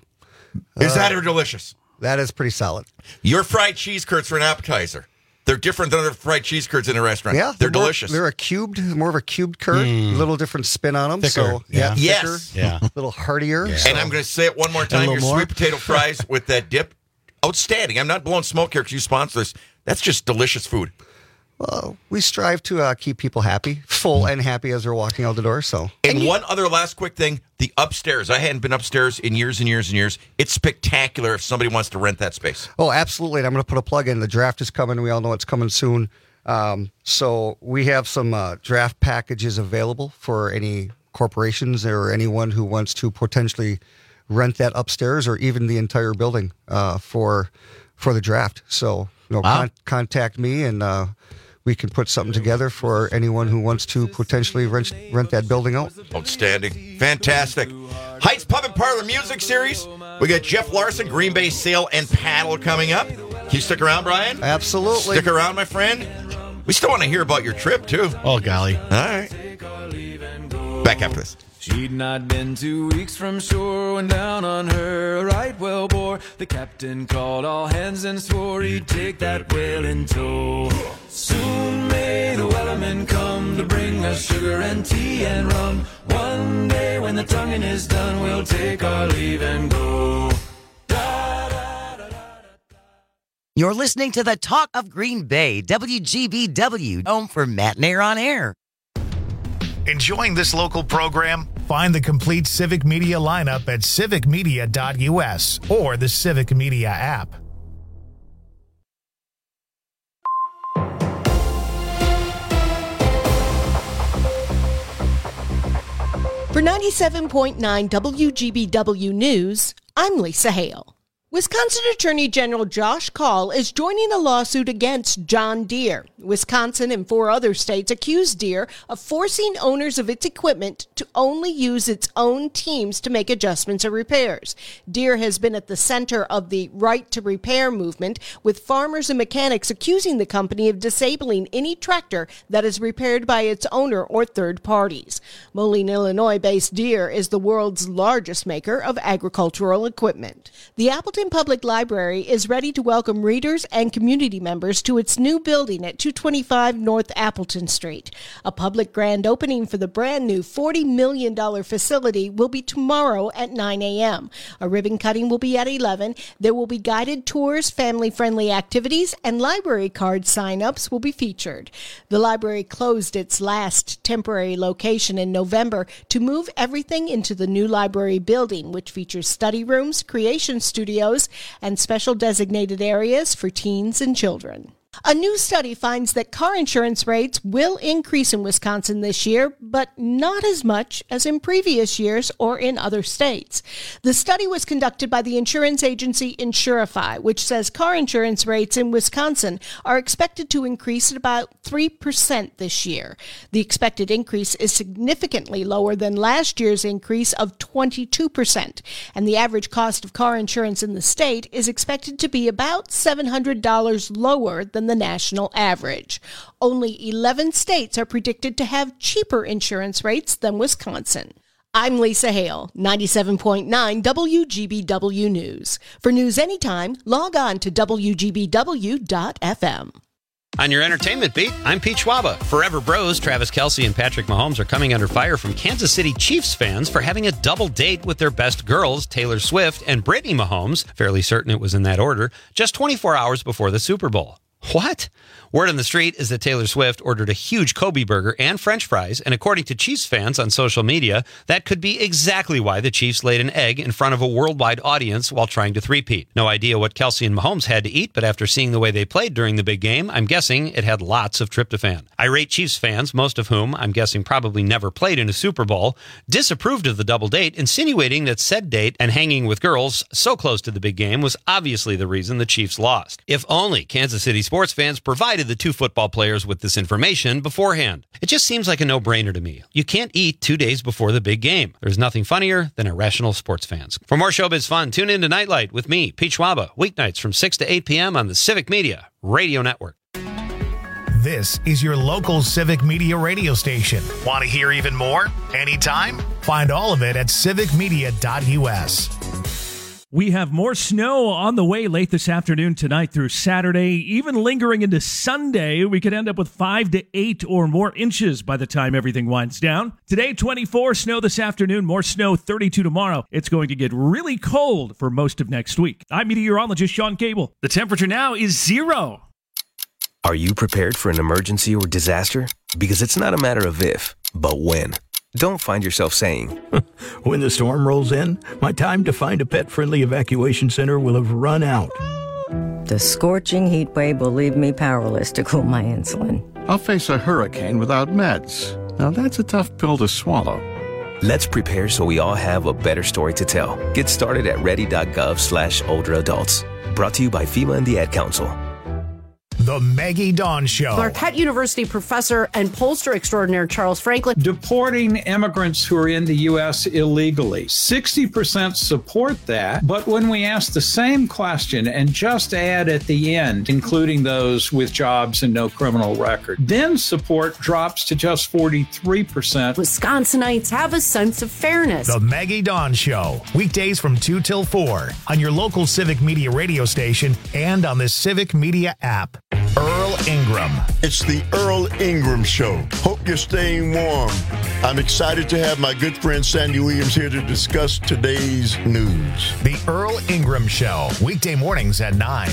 S16: Is
S3: Uh,
S16: that or delicious?
S3: That is pretty solid.
S16: Your fried cheese curds are an appetizer. They're different than other fried cheese curds in a restaurant.
S3: Yeah,
S16: They're
S3: more-
S16: delicious.
S3: They're a cubed, more of a cubed curd,
S16: Mm.
S3: a little different spin on them.
S19: Thicker,
S3: So
S19: yeah.
S3: yeah,
S16: Yes.
S3: thicker,
S19: Yeah.
S3: a little heartier.
S19: Yeah.
S3: so-
S16: And I'm going to say it one more
S19: a
S16: time.
S19: little
S16: Your
S19: more?
S16: sweet potato fries with that dip, outstanding. I'm not blowing smoke here because you sponsor this. That's just delicious food.
S3: Well, we strive to uh, keep people happy, full and happy as they're walking out the door. So,
S16: And one other last quick thing, the upstairs. I hadn't been upstairs in years and years and years. It's spectacular if somebody wants to rent that space.
S3: oh, absolutely. And I'm going to put a plug in. The draft is coming. We all know it's coming soon. Um, so we have some uh, draft packages available for any corporations or anyone who wants to potentially rent that upstairs or even the entire building uh, for for the draft. So, you know,
S18: Wow.
S3: con- contact me and uh, we can put something together for anyone who wants to potentially rent rent that building out.
S16: Outstanding. Fantastic. Heights Pub and Parlor Music Series. We got Jeff Larson, Green Bay Sail and Paddle coming up. Can you stick around, Brian?
S3: Absolutely.
S16: Stick around, my friend. We still want to hear about your trip, too.
S19: Oh, golly.
S16: All right. Back after this.
S20: She'd not been two weeks from shore when down on her a right whale bore. The captain called all hands and swore he'd take that whale in tow. Soon may the wellerman come to bring us sugar and tea and rum. One day when the tonguing is done, we'll take our leave and go.
S4: You're listening to the Talk of Green Bay, W G B W, home for Matt and Air on Air.
S1: Enjoying this local program? Find the complete Civic Media lineup at civic media dot U S or the Civic Media app.
S5: For ninety-seven point nine W G B W News, I'm Lisa Hale. Wisconsin Attorney General Josh Kaul is joining a lawsuit against John Deere. Wisconsin and four other states accuse Deere of forcing owners of its equipment to only use its own teams to make adjustments or repairs. Deere has been at the center of the right to repair movement, with farmers and mechanics accusing the company of disabling any tractor that is repaired by its owner or third parties. Moline, Illinois-based Deere is the world's largest maker of agricultural equipment. The Appleton Public Library is ready to welcome readers and community members to its new building at two twenty-five North Appleton Street. A public grand opening for the brand new forty million dollars facility will be tomorrow at nine a.m. A ribbon cutting will be at eleven. There will be guided tours, family-friendly activities, and library card sign-ups will be featured. The library closed its last temporary location in November to move everything into the new library building, which features study rooms, creation studios, and special designated areas for teens and children. A new study finds that car insurance rates will increase in Wisconsin this year, but not as much as in previous years or in other states. The study was conducted by the insurance agency Insurify, which says car insurance rates in Wisconsin are expected to increase at about three percent this year. The expected increase is significantly lower than last year's increase of twenty-two percent, and the average cost of car insurance in the state is expected to be about seven hundred dollars lower than the national average. Only eleven states are predicted to have cheaper insurance rates than Wisconsin. I'm Lisa Hale, ninety-seven point nine W G B W News. For news anytime, log on to W G B W dot F M.
S7: On your entertainment beat, I'm Pete Schwaba. Forever Bros, Travis Kelce and Patrick Mahomes are coming under fire from Kansas City Chiefs fans for having a double date with their best girls, Taylor Swift and Brittany Mahomes, fairly certain it was in that order, just twenty-four hours before the Super Bowl. What? Word on the street is that Taylor Swift ordered a huge Kobe burger and French fries, and according to Chiefs fans on social media, that could be exactly why the Chiefs laid an egg in front of a worldwide audience while trying to three-peat. No idea what Kelce and Mahomes had to eat, but after seeing the way they played during the big game, I'm guessing it had lots of tryptophan. Irate Chiefs fans, most of whom I'm guessing probably never played in a Super Bowl, disapproved of the double date, insinuating that said date and hanging with girls so close to the big game was obviously the reason the Chiefs lost. If only Kansas City sports fans provided the two football players with this information beforehand. It just seems like a no-brainer to me. You can't eat two days before the big game. There's nothing funnier than irrational sports fans. For more showbiz fun, tune in to Nightlight with me, Pete Schwaba, weeknights from six to eight p.m. on the Civic Media Radio Network.
S1: This is your local Civic Media radio station. Want to hear even more? Anytime? Find all of it at civic media dot U S.
S9: We have more snow on the way late this afternoon, tonight through Saturday, even lingering into Sunday. We could end up with five to eight or more inches by the time everything winds down. Today, twenty-four, snow this afternoon, more snow, thirty-two tomorrow. It's going to get really cold for most of next week. I'm meteorologist Sean Cable. The temperature now is zero.
S8: Are you prepared for an emergency or disaster? Because it's not a matter of if, but when. Don't find yourself saying,
S24: when the storm rolls in, my time to find a pet-friendly evacuation center will have run out.
S10: The scorching heat wave will leave me powerless to cool my insulin.
S25: I'll face a hurricane without meds. Now that's a tough pill to swallow.
S8: Let's prepare so we all have a better story to tell. Get started at ready.gov slash older adults. Brought to you by FEMA and the Ad Council.
S1: The Maggie Dawn Show.
S2: Marquette University professor and pollster extraordinaire Charles Franklin.
S26: Deporting immigrants who are in the U S illegally. sixty percent support that, but when we ask the same question and just add at the end, including those with jobs and no criminal record, then support drops to just forty-three percent.
S2: Wisconsinites have a sense of fairness.
S1: The Maggie Dawn Show. Weekdays from two till four on your local Civic Media radio station and on the Civic Media app. Earl Ingram.
S27: It's the Earl Ingram Show. Hope you're staying warm. I'm excited to have my good friend Sandy Williams here to discuss today's news.
S1: The Earl Ingram Show. Weekday mornings at nine.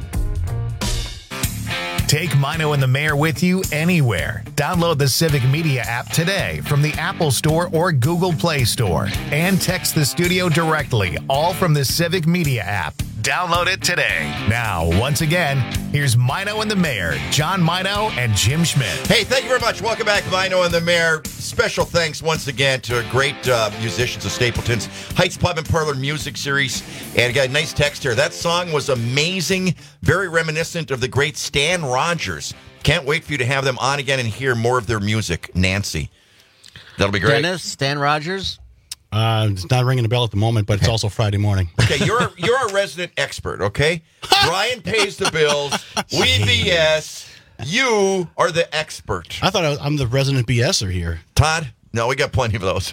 S1: Take Mino and the Mayor with you anywhere. Download the Civic Media app today from the Apple Store or Google Play Store. And text the studio directly, all from the Civic Media app. Download it today. Now, once again, here's Mino and the Mayor, John Mino and Jim Schmidt.
S16: Hey, thank you very much. Welcome back, Mino and the Mayor. Special thanks once again to great uh, musicians of Stapleton's Heights Pub and Parlor Music Series. And got a nice text here. That song was amazing, very reminiscent of the great Stan Rogers. Can't wait for you to have them on again and hear more of their music. Nancy. That'll be great.
S18: Dennis, Stan Rogers?
S19: Uh, it's not ringing a bell at the moment, but it's also Friday morning.
S16: Okay, you're you're our resident expert, okay? Brian pays the bills. We B S. You are the expert.
S19: I thought I was, I'm the resident BSer here.
S16: Todd? No, we got plenty of those.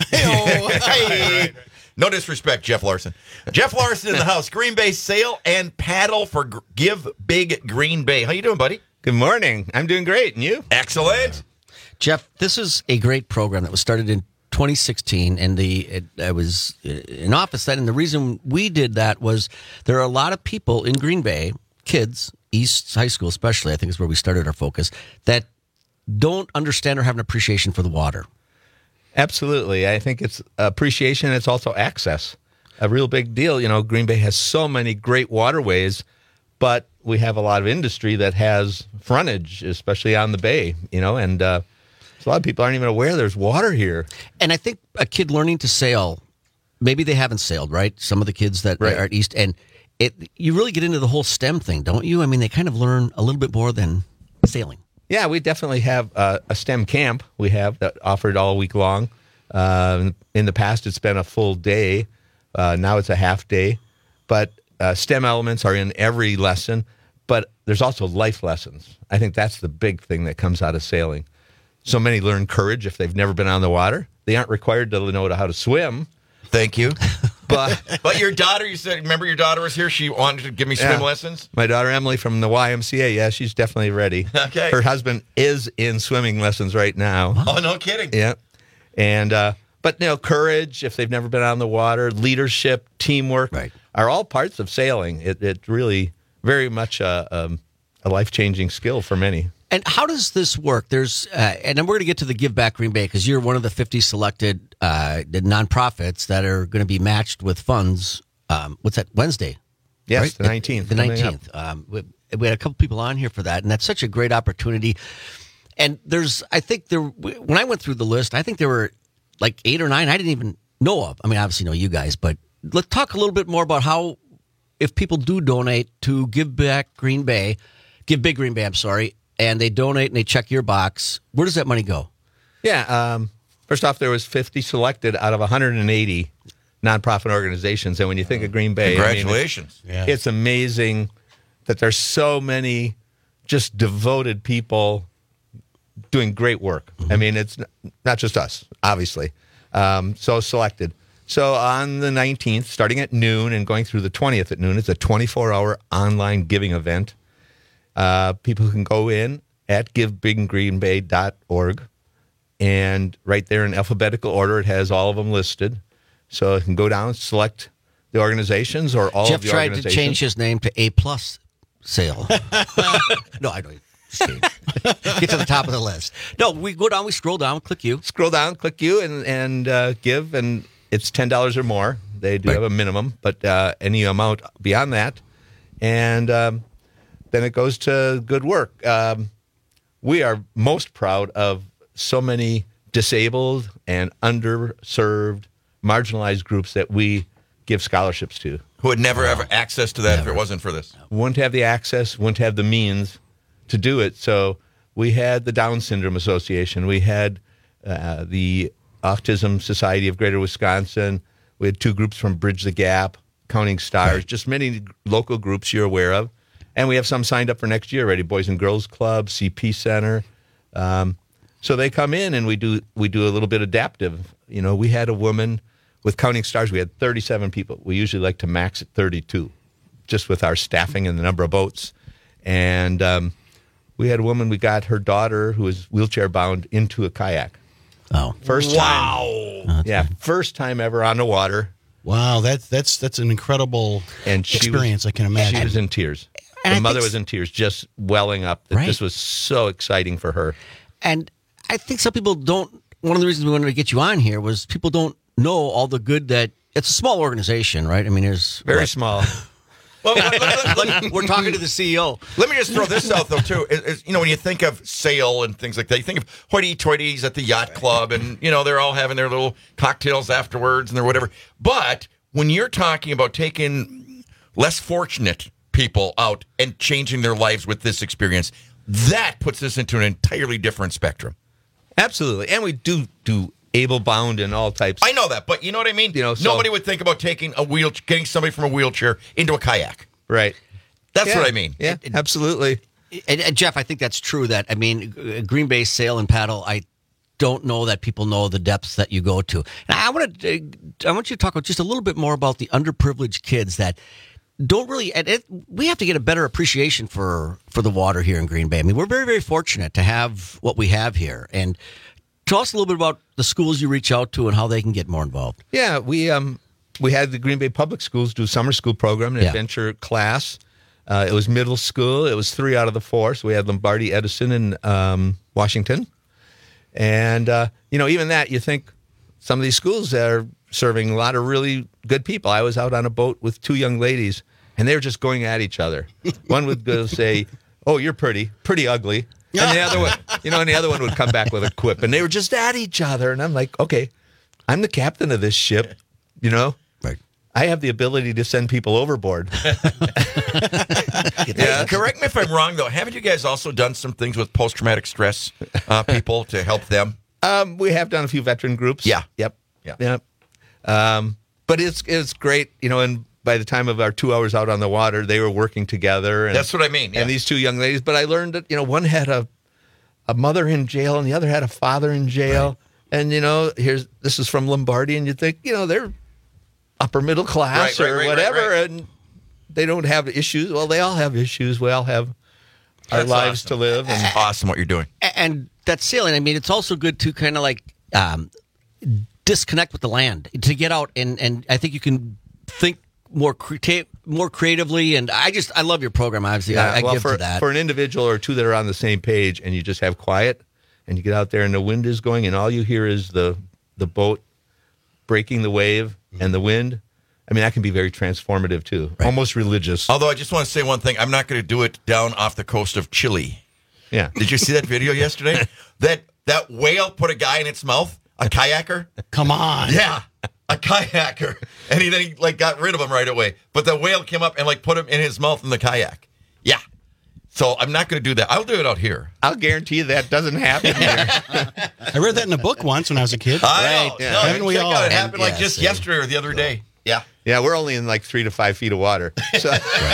S16: Hey. No disrespect, Jeff Larson. Jeff Larson in the house. Green Bay Sail and Paddle for G- Give Big Green Bay. How you doing, buddy?
S6: Good morning. I'm doing great. And you?
S16: Excellent.
S18: Jeff, this is a great program that was started in twenty sixteen, and the it, I was in office then, and the reason we did that was there are a lot of people in Green Bay, kids, East High School especially, I think is where we started our focus, that don't understand or have an appreciation for the water.
S6: Absolutely. I think it's appreciation. It's also access. A real big deal. You know, Green Bay has so many great waterways, but we have a lot of industry that has frontage, especially on the bay, you know, and uh, a lot of people aren't even aware there's water here.
S18: And I think a kid learning to sail, maybe they haven't sailed, right? Some of the kids that
S6: Right.
S18: are at East, and it you really get into the whole STEM thing, don't you? I mean, they kind of learn a little bit more than sailing.
S6: Yeah, we definitely have uh, a STEM camp we have that offered all week long. Uh, in the past, it's been a full day. Uh, now it's a half day. But uh, STEM elements are in every lesson. But there's also life lessons. I think that's the big thing that comes out of sailing. So many learn courage if they've never been on the water. They aren't required to know how to swim.
S16: Thank you.
S6: But
S16: but your daughter, you said, remember your daughter was here? She wanted to give me swim
S6: Yeah.
S16: lessons?
S6: My daughter Emily from the Y M C A, yeah, she's definitely ready.
S16: Okay.
S6: Her husband is in swimming lessons right now.
S16: Oh, no kidding.
S6: Yeah. And, uh, but, you know, courage, if they've never been on the water, leadership, teamwork
S18: Right.
S6: are all parts of sailing. It, it really very much a, um, a life-changing skill for many.
S18: And how does this work? There's, uh, and then we're going to get to the Give Back Green Bay because you're one of the fifty selected uh, the nonprofits that are going to be matched with funds. Um, what's that? Wednesday.
S6: Yes,
S18: right?
S6: the nineteenth.
S18: The
S6: coming up.
S18: nineteenth. Um, we, we had a couple people on here for that, and that's such a great opportunity. And there's, I think there, when I went through the list, I think there were like eight or nine I didn't even know of. I mean, obviously know you guys, but let's talk a little bit more about how, if people do donate to Give Back Green Bay, Give Big Green Bay, I'm sorry, and they donate and they check your box, where does that money go?
S6: Yeah. Um, first off, there was fifty selected out of one hundred eighty nonprofit organizations. And when you think of Green Bay, I mean,
S16: Congratulations.
S6: it's, yeah. it's amazing that there's so many just devoted people doing great work. Mm-hmm. I mean, it's not just us, obviously. Um, so selected. So on the nineteenth, starting at noon and going through the twentieth at noon, it's a twenty-four hour online giving event. Uh, people can go in at give big green bay dot org, and right there in alphabetical order, it has all of them listed. So you can go down and select the organizations or all
S18: Jeff
S6: of the
S18: tried
S6: organizations.
S18: to change his name to A Plus Sale. No, I don't. Just kidding. Get to the top of the list. No, we go down, we scroll down, click you.
S6: Scroll down, click you, and, and uh, give, and it's ten dollars or more. They do
S18: Right.
S6: have a minimum, but uh, any amount beyond that. And um, then it goes to good work. Um, we are most proud of so many disabled and underserved, marginalized groups that we give scholarships to.
S16: Who would never have access to that if it wasn't for this.
S6: Wouldn't have the access, wouldn't have the means to do it. So we had the Down Syndrome Association. We had uh, the Autism Society of Greater Wisconsin. We had two groups from Bridge the Gap, Counting Stars, right. Just many local groups you're aware of. And we have some signed up for next year already, Boys and Girls Club, C P Center. Um, so they come in and we do we do a little bit adaptive. You know, we had a woman with Counting Stars, we had thirty-seven people. We usually like to max at thirty-two, just with our staffing and the number of boats. And um, we had a woman, we got her daughter, who was wheelchair bound, into a kayak.
S18: Oh.
S6: First
S16: wow.
S6: time. Yeah, funny. First time ever on the water.
S19: Wow, that's that's that's an incredible
S6: and she
S19: experience,
S6: was,
S19: I can imagine.
S6: She was in tears.
S18: And
S6: the
S18: I
S6: mother
S18: think,
S6: was in tears, just welling up. That
S18: right.
S6: This was so exciting for her.
S18: And I think some people don't, one of the reasons we wanted to get you on here was people don't know all the good that, it's a small organization, right? I mean, there's...
S6: Very
S18: what,
S6: small.
S16: Well, let- let- let-
S18: Look, we're talking to the C E O.
S16: Let me just throw this out, though, too. Is- is, you know, when you think of sail and things like that, you think of hoity-toities at the yacht club, and, you know, they're all having their little cocktails afterwards and their whatever. But when you're talking about taking less fortunate people out and changing their lives with this experience, that puts this into an entirely different spectrum.
S6: Absolutely. And we do do able-bound and all types.
S16: I know that, but you know what I mean?
S6: You know, so-
S16: Nobody would think about taking a wheel, getting somebody from a wheelchair into a kayak.
S6: Right.
S16: That's
S6: Yeah.
S16: what I mean.
S6: Yeah, absolutely.
S18: And, and Jeff, I think that's true. That I mean, uh, Green Bay Sail and Paddle. I don't know that people know the depths that you go to. And I want to, I want you to talk about just a little bit more about the underprivileged kids that don't really. And it, we have to get a better appreciation for for the water here in Green Bay. I mean, we're very very fortunate to have what we have here. And tell us a little bit about the schools you reach out to and how they can get more involved.
S6: Yeah, we um we had the Green Bay Public Schools do a summer school program, an
S18: Yeah.
S6: adventure class. Uh, it was middle school. It was three out of the four. So we had Lombardi, Edison, and um, Washington. And, uh, you know, even that, you think some of these schools are serving a lot of really good people. I was out on a boat with two young ladies, and they were just going at each other. One would go say, "Oh, you're pretty, pretty ugly." And the other one, you know, and the other one would come back with a quip. And they were just at each other. And I'm like, okay, I'm the captain of this ship, you know?
S18: Right.
S6: I have the ability to send people overboard.
S16: Yeah. Correct me if I'm wrong, though. Haven't you guys also done some things with post-traumatic stress uh, people to help them?
S6: Um, we have done a few veteran groups.
S16: Yeah.
S6: Yep.
S16: Yeah.
S6: Yep. Um, but it's it's great, you know, and by the time of our two hours out on the water, they were working together. And,
S16: That's what I mean. Yeah.
S6: And these two young ladies, but I learned that, you know, one had a a mother in jail and the other had a father in jail.
S16: Right.
S6: And, you know, here's this is from Lombardi, and you think, you know, they're upper middle class
S16: Right, right,
S6: or
S16: right,
S6: whatever,
S16: right, right.
S6: and they don't have issues. Well, they all have issues. We all have our
S16: That's
S6: lives
S16: awesome.
S6: to live. And
S16: It's awesome what you're doing.
S18: And that sailing, I mean, it's also good to kind of like um, disconnect with the land, to get out and, and I think you can think more crea- more creatively. And I just, I love your program, obviously. I, I
S6: well,
S18: give
S6: for,
S18: to that.
S6: for an individual or two that are on the same page, and you just have quiet, and you get out there, and the wind is going, and all you hear is the the boat breaking the wave and the wind. I mean, that can be very transformative too, almost religious.
S16: Although I just want to say one thing. I'm not going to do it down off the coast of Chile.
S6: Yeah.
S16: Did you see that video yesterday? That that whale put a guy in its mouth, a kayaker.
S19: Come on.
S16: Yeah, a kayaker, and he then he like got rid of him right away. But the whale came up and like put him in his mouth in the kayak. Yeah. So I'm not going to do that. I'll do it out here.
S6: I'll guarantee you that doesn't happen here.
S19: I read that in a book once when I was a kid.
S16: I know.
S6: yeah.
S16: No,
S19: Haven't we
S16: check
S19: all?
S16: out. It happened like
S18: yeah,
S16: just
S18: see.
S16: yesterday or the other day. Yeah.
S6: Yeah, we're only in like three to five feet of water, so,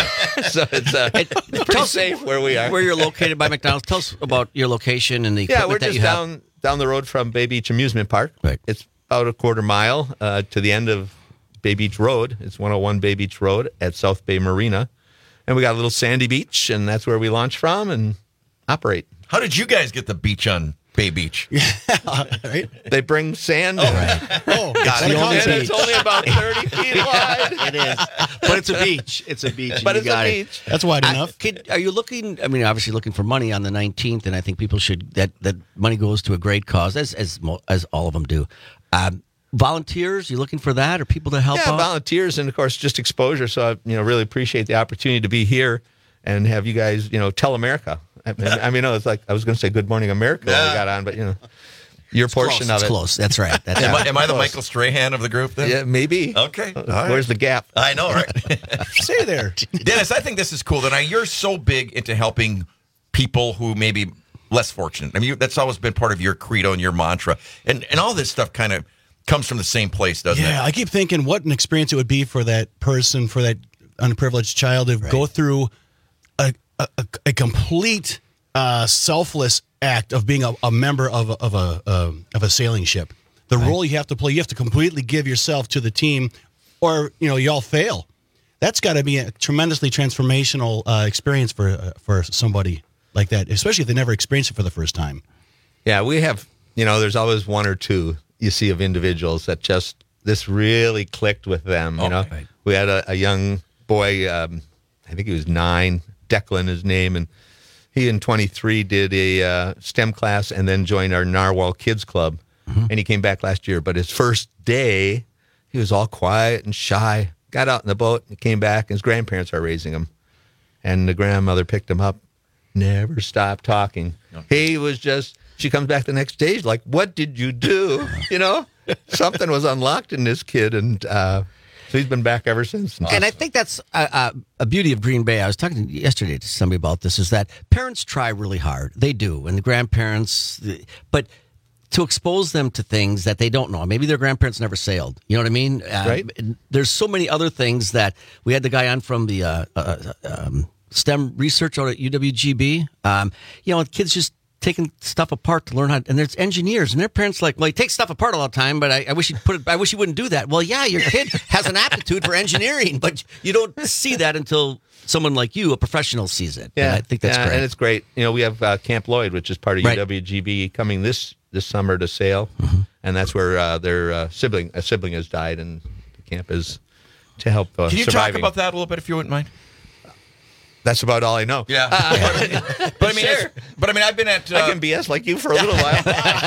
S6: so it's, uh, it's pretty
S18: Tell us
S6: safe where we are.
S18: Where you're located by McDonald's. Tell us about your location and the
S6: Yeah,
S18: equipment
S6: we're
S18: that
S6: just
S18: you have.
S6: down down the road from Bay Beach Amusement Park.
S18: Right.
S6: It's about a quarter mile uh, to the end of Bay Beach Road. It's one oh one Bay Beach Road at South Bay Marina. And we got a little sandy beach, and that's where we launch from and operate.
S16: How did you guys get the beach on Bay Beach?
S19: Right?
S6: They bring sand.
S19: Oh, it's the only
S6: and
S19: beach.
S6: it's only about thirty feet wide.
S18: It is, but it's a beach. It's a beach.
S6: But
S18: You
S6: it's a
S18: got it.
S6: beach.
S19: That's wide
S18: I-
S19: enough.
S18: kid, are you looking? I mean, obviously looking for money on the nineteenth, and I think people should that that money goes to a great cause, as as mo- as all of them do. Um, volunteers, you looking for that, or people to help
S6: Yeah,
S18: out?
S6: volunteers, and of course, just exposure. So I, you know, really appreciate the opportunity to be here and have you guys, you know, tell America. I mean, I mean, no, it's like I was going to say Good Morning America when we got on, but you know, your
S18: It's
S6: portion
S18: close,
S6: of
S18: it's
S6: it.
S18: close. That's right. That's
S16: Am, I,
S18: right.
S16: am I the
S6: Close.
S16: Michael Strahan of the group then?
S6: Yeah, maybe.
S16: Okay. All right.
S6: Where's the gap?
S16: I know, right?
S19: Stay there.
S16: Dennis, I think this is cool. That I, you're so big into helping people who may be less fortunate. I mean, you, that's always been part of your credo and your mantra. And and all this stuff kind of comes from the same place, doesn't
S19: Yeah,
S16: it?
S19: I keep thinking what an experience it would be for that person, for that underprivileged child to go through a a, a, a complete uh, selfless act of being a, a member of a, of a uh, of a sailing ship. The role you have to play, you have to completely give yourself to the team, or you know you all fail. That's got to be a tremendously transformational uh, experience for uh, for somebody like that, especially if they never experienced it for the first time.
S6: Yeah, we have, you know, there's always one or two you see of individuals that just, this really clicked with them, you
S16: Oh,
S6: know.
S16: right.
S6: We had a, a young boy, um, I think he was nine, Declan his name, and he in twenty-three did a uh, STEM class and then joined our Narwhal Kids Club, and he came back last year. But his first day, he was all quiet and shy, got out in the boat and came back. His grandparents are raising him. And the grandmother picked him up, never stopped talking. He was just, she comes back the next day, she's like, what did you do? You know, something was unlocked in this kid. And uh, so he's been back ever since.
S18: And I think that's a, a, a beauty of Green Bay. I was talking yesterday to somebody about this, is that parents try really hard. They do. And the grandparents, but to expose them to things that they don't know. Maybe their grandparents never sailed. You know what I mean? Uh,
S6: Right.
S18: There's so many other things that we had the guy on from the uh, uh, um, STEM research out at U W G B. Um, you know, kids just taking stuff apart to learn how. And there's engineers, and their parents like, well, he takes stuff apart all the time, but I, I wish he'd put it. I wish he wouldn't do that. Well, yeah, your kid has an aptitude for engineering, but you don't see that until someone like you, a professional, sees it.
S6: Yeah,
S18: And I think that's
S6: yeah,
S18: great.
S6: and it's great. You know, we have uh, Camp Lloyd, which is part of
S18: Right.
S6: U W G B, coming this this summer to sail,
S18: Mm-hmm.
S6: and that's where uh, their uh, sibling a sibling has died, and the camp is to help uh,
S16: Can you
S6: surviving.
S16: talk about that a little bit, if you wouldn't mind?
S6: That's about all I know.
S16: Yeah, but I mean,
S6: Sure.
S16: it's- but I mean, I've been at. Uh,
S6: I can B S like you for a little while.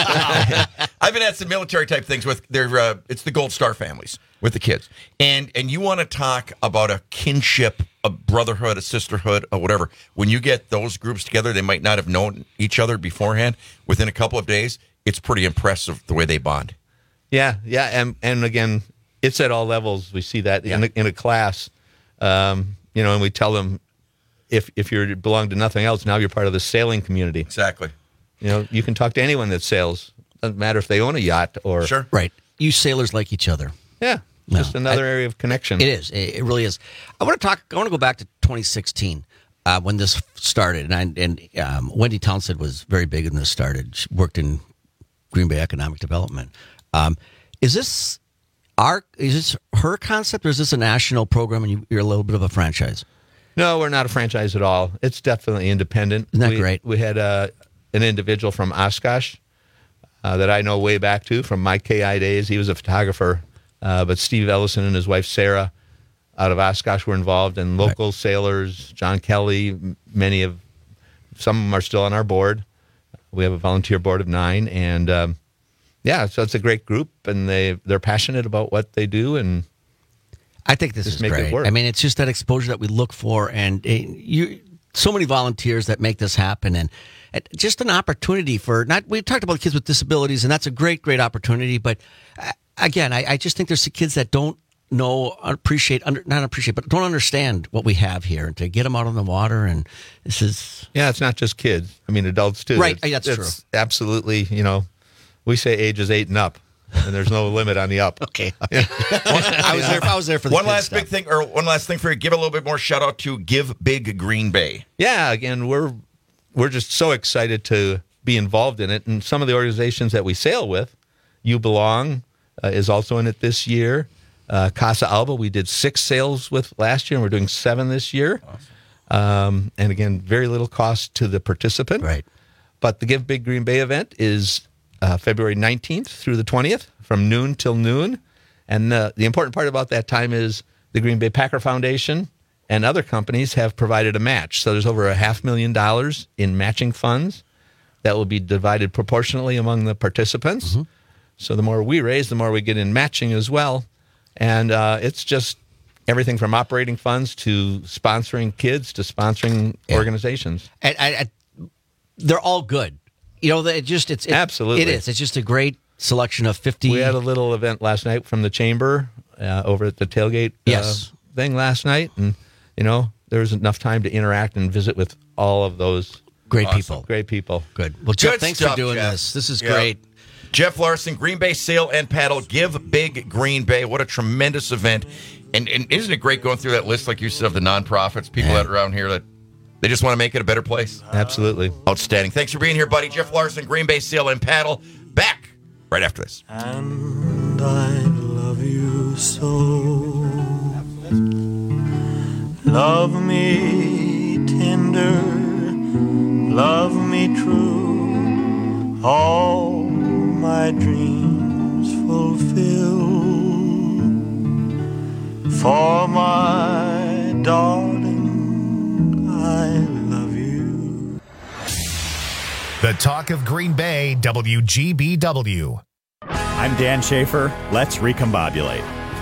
S16: I've been at some military type things with their. Uh, it's the Gold Star families with the kids, and and you want to talk about a kinship, a brotherhood, a sisterhood, or whatever. When you get those groups together, they might not have known each other beforehand. Within a couple of days, it's pretty impressive the way they bond.
S6: Yeah, yeah, and and again, it's at all levels. We see that in, a, in a class, um, you know, and we tell them, if if you belong to nothing else, now you're part of the sailing community.
S16: Exactly.
S6: You know, you can talk to anyone that sails. Doesn't matter if they own a yacht or
S16: sure.
S18: Right. You sailors like each other.
S6: Yeah,
S18: No,
S6: just another
S18: I-
S6: area of connection.
S18: It is. It, it really is. I want to talk. I want to go back to twenty sixteen uh, when this started, and I, and um, Wendy Townsend was very big when this started. She worked in Green Bay Economic Development. Um, is this our? Is this her concept, or is this a national program, and you, you're a little bit of a franchise?
S6: No, we're not a franchise at all. It's definitely independent.
S18: Isn't that
S6: we,
S18: great?
S6: We had uh, an individual from Oshkosh uh, that I know way back to from my K I days. He was a photographer, uh, but Steve Ellison and his wife Sarah out of Oshkosh were involved, and local right. sailors, John Kelly, m- many of, some of them are still on our board. We have a volunteer board of nine, and um, yeah, so it's a great group, and they, they're passionate about what they do, and
S18: I think this
S6: just
S18: is
S6: make
S18: great.
S6: it work.
S18: I mean, it's just that exposure that we look for, and uh, you, so many volunteers that make this happen, and, and just an opportunity for not. We talked about kids with disabilities, and that's a great, great opportunity. But uh, again, I, I just think there's some kids that don't know, appreciate, under, not appreciate, but don't understand what we have here, and to get them out on the water, and this is
S6: yeah, it's not just kids. I mean, adults too.
S18: Right,
S6: It's,
S18: that's
S6: it's
S18: true.
S6: Absolutely, you know, we say ages eight and up, and there's no limit on the up.
S18: Okay, okay. I was there. I was there for the
S16: one
S18: kids
S16: last
S18: stuff.
S16: big thing, or one last thing for you. Give a little bit more shout out to Give Big Green Bay.
S6: Yeah, again, we're we're just so excited to be involved in it, and some of the organizations that we sail with, You Belong uh, is also in it this year. Uh, Casa Alba, we did six sails with last year, and we're doing seven this year. Awesome. Um, and again, very little cost to the participant.
S18: Right.
S6: But the Give Big Green Bay event is uh, February nineteenth through the twentieth, from noon till noon. And uh, the important part about that time is the Green Bay Packer Foundation and other companies have provided a match. So there's over a half million dollars in matching funds that will be divided proportionally among the participants. Mm-hmm. So the more we raise, the more we get in matching as well. And uh, it's just everything from operating funds to sponsoring kids to sponsoring yeah. organizations.
S18: And I, I, they're all good. You know, it just it's it,
S6: absolutely
S18: it is. It's just a great selection of fifty.
S6: We had a little event last night from the chamber uh, over at the tailgate uh,
S18: yes.
S6: thing last night, and you know there was enough time to interact and visit with all of those
S18: great
S6: awesome,
S18: people.
S6: Great people.
S18: Good. Well, Jeff,
S16: Good
S18: thanks
S16: stuff,
S18: for doing
S16: Jeff.
S18: this. This is
S16: Yeah.
S18: great.
S16: Jeff Larson, Green Bay Sail and Paddle, Give Big Green Bay. What a tremendous event. And, and isn't it great going through that list, like you said, of the nonprofits, people
S18: Yeah.
S16: that are around here that they just want to make it a better place?
S6: Absolutely.
S16: Outstanding. Thanks for being here, buddy. Jeff Larson, Green Bay Sail and Paddle. Back right after this.
S20: And I love you so. Love me tender, love me true, all my dreams fulfill. For my darling, I love you.
S1: The Talk of Green Bay, W G B W.
S11: I'm Dan Schaefer. Let's recombobulate.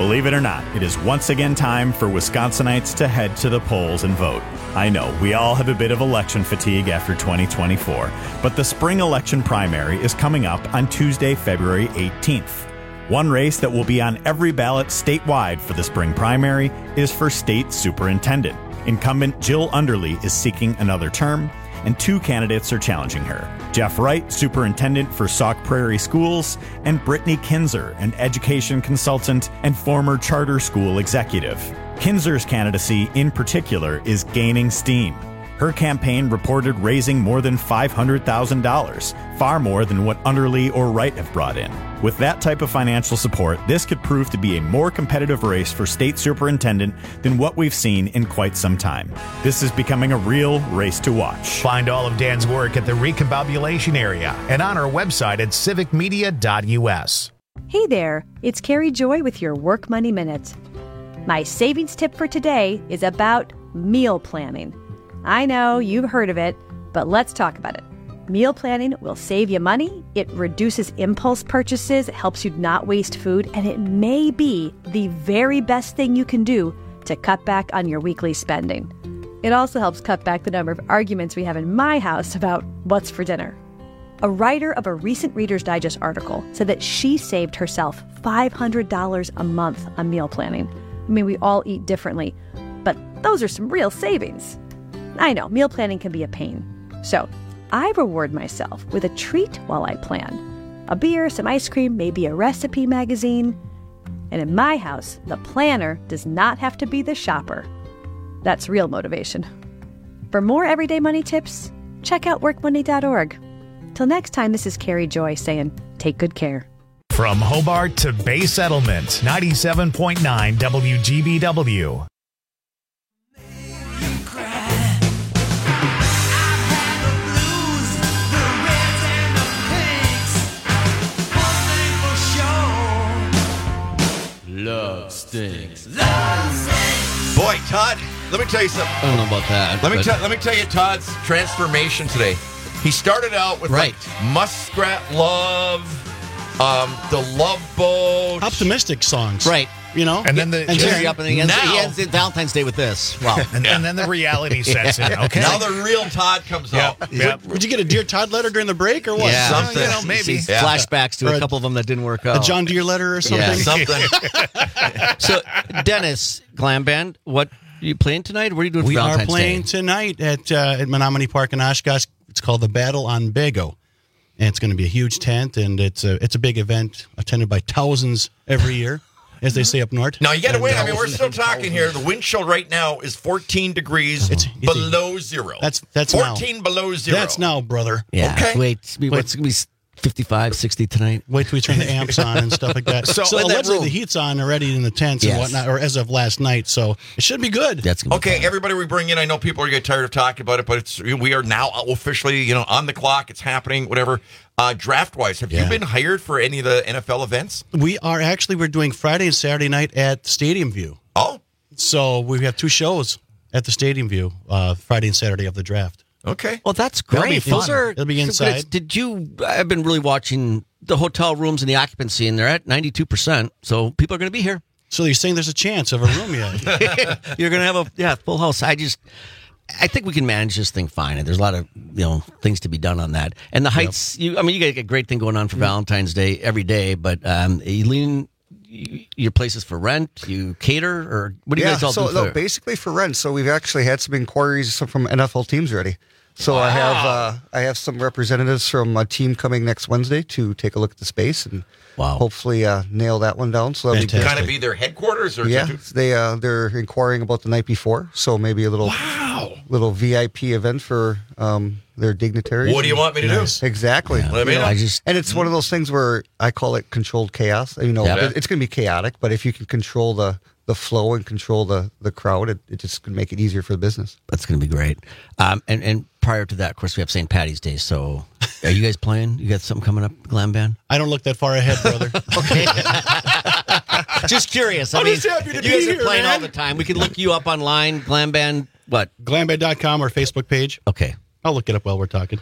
S11: Believe it or not, it is once again time for Wisconsinites to head to the polls and vote. I know, we all have a bit of election fatigue after twenty twenty-four, but the spring election primary is coming up on Tuesday, February eighteenth. One race that will be on every ballot statewide for the spring primary is for state superintendent. Incumbent Jill Underly is seeking another term, and two candidates are challenging her. Jeff Wright, superintendent for Sauk Prairie Schools, and Brittany Kinzer, an education consultant and former charter school executive. Kinzer's candidacy, in particular, is gaining steam. Her campaign reported raising more than five hundred thousand dollars, far more than what Underly or Wright have brought in. With that type of financial support, this could prove to be a more competitive race for state superintendent than what we've seen in quite some time. This is becoming a real race to watch.
S1: Find all of Dan's work at the Recombobulation area and on our website at civic media dot u s.
S12: Hey there, it's Carrie Joy with your Work Money Minute. My savings tip for today is about meal planning. I know you've heard of it, but let's talk about it. Meal planning will save you money, it reduces impulse purchases, it helps you not waste food, and it may be the very best thing you can do to cut back on your weekly spending. It also helps cut back the number of arguments we have in my house about what's for dinner. A writer of a recent Reader's Digest article said that she saved herself five hundred dollars a month on meal planning. I mean, we all eat differently, but those are some real savings. I know, meal planning can be a pain. So, I reward myself with a treat while I plan. A beer, some ice cream, maybe a recipe magazine. And in my house, the planner does not have to be the shopper. That's real motivation. For more everyday money tips, check out work money dot org. Till next time, this is Carrie Joy saying, take good care.
S1: From Hobart to Bay Settlement, ninety-seven point nine W G B W.
S18: Love stinks.
S16: Boy, Todd, let me tell you something.
S18: I don't know about that.
S16: Let me
S18: but-
S16: tell let me tell you Todd's transformation today. He started out with
S18: Right.
S16: like Muskrat Love, um, the Love Boat,
S19: Optimistic songs.
S18: Right.
S19: You know?
S18: And then the and
S19: then-
S18: up and he ends,
S16: now-
S18: he ends Valentine's Day with this. Wow.
S1: And, and then the reality sets in, okay?
S16: Now the real Todd comes
S1: Yep,
S16: out.
S1: yep.
S19: Would you get a Dear Todd letter during the break or what?
S18: Yeah.
S16: Something.
S1: You know, maybe.
S18: Sees
S16: Yeah.
S18: flashbacks to
S19: Or
S18: a
S19: a-
S18: couple of them that didn't work
S19: A
S18: out.
S19: John Deere letter or something?
S18: Yeah.
S16: Something.
S18: So, Dennis, Glam Band, what are you playing tonight? What are you doing
S19: We
S18: for
S19: are
S18: Valentine's
S19: playing
S18: Day?
S19: tonight at uh, at Menominee Park in Oshkosh. It's called the Battle on Bago. And it's going to be a huge tent, and it's a, it's a big event attended by thousands every year, as they say up north.
S16: Now you got to
S19: And
S16: win. I mean, we're
S19: thousands
S16: still
S19: and
S16: talking here. The wind chill right now is fourteen degrees
S19: It's- it's-
S16: below zero.
S19: That's that's now.
S16: fourteen below zero.
S19: That's now, brother.
S18: Yeah.
S16: Okay.
S18: Wait, wait, what's going to be fifty-five, sixty tonight?
S19: Wait till we turn the amps on and stuff like that.
S1: So,
S19: So,
S1: in that
S19: allegedly
S1: room-
S19: the heat's on already in the tents
S18: Yes.
S19: and whatnot, or as of last night. So it should be good.
S18: That's gonna be
S16: Okay,
S18: fun.
S16: everybody we bring in, I know people are getting tired of talking about it, but it's we are now officially, you know, on the clock. It's happening, whatever. Uh, draft wise, have
S19: Yeah.
S16: you been hired for any of the N F L events?
S19: We are actually we're doing Friday and Saturday night at Stadium View.
S16: Oh,
S19: So we have two shows at the Stadium View, uh, Friday and Saturday of the draft.
S16: okay.
S18: Well, that's
S19: That'll
S18: great.
S19: be
S18: Those
S19: fun.
S18: are
S19: It'll be
S18: so
S19: inside.
S18: good. Did you? I've been really watching the hotel rooms and the occupancy, and they're at ninety-two percent. So people are going to be here.
S19: So you're saying there's a chance of a room yet?
S18: You're going to have a yeah full house. I just. I think we can manage this thing fine, and there's a lot of you know things to be done on that. And the heights, you, I mean, you got a great thing going on for Valentine's Day every day. But um, Eileen, you- your place is for rent. You cater, or what do you
S3: yeah,
S18: guys all
S3: so
S18: do?
S3: no,
S18: For,
S3: basically for rent. So we've actually had some inquiries from N F L teams already. So I have uh, I have some representatives from a team coming next Wednesday to take a look at the space and
S18: wow.
S3: hopefully uh, nail that one down. So that'll be good.
S16: Kind of be their headquarters, or
S3: Yeah,
S16: to-
S3: they uh, they're inquiring about the night before, so maybe a little
S16: Wow.
S3: little V I P event for um, their dignitaries.
S16: What do you want me to do?
S3: Exactly.
S18: Yeah.
S16: Let me
S3: You
S16: know.
S18: I just
S3: And it's one of those things where I call it controlled chaos. You know,
S18: Yeah.
S3: it- it's going to be chaotic, but if you can control the, the flow and control the, the crowd, it, it just can make it easier for the business.
S18: That's going to be great. Um, and, and prior to that, of course, we have Saint Patty's Day. So are you guys playing? You got something coming up, Glam Band?
S19: I don't look that far ahead, brother.
S18: Okay. Just curious. I
S19: I'm
S18: mean,
S19: just happy to
S18: you
S19: be
S18: guys are
S19: here,
S18: playing
S19: man.
S18: all the time. We can look you up online, Glam Band. What?
S19: Glambad dot com or Facebook page.
S18: Okay.
S19: I'll look it up while we're talking.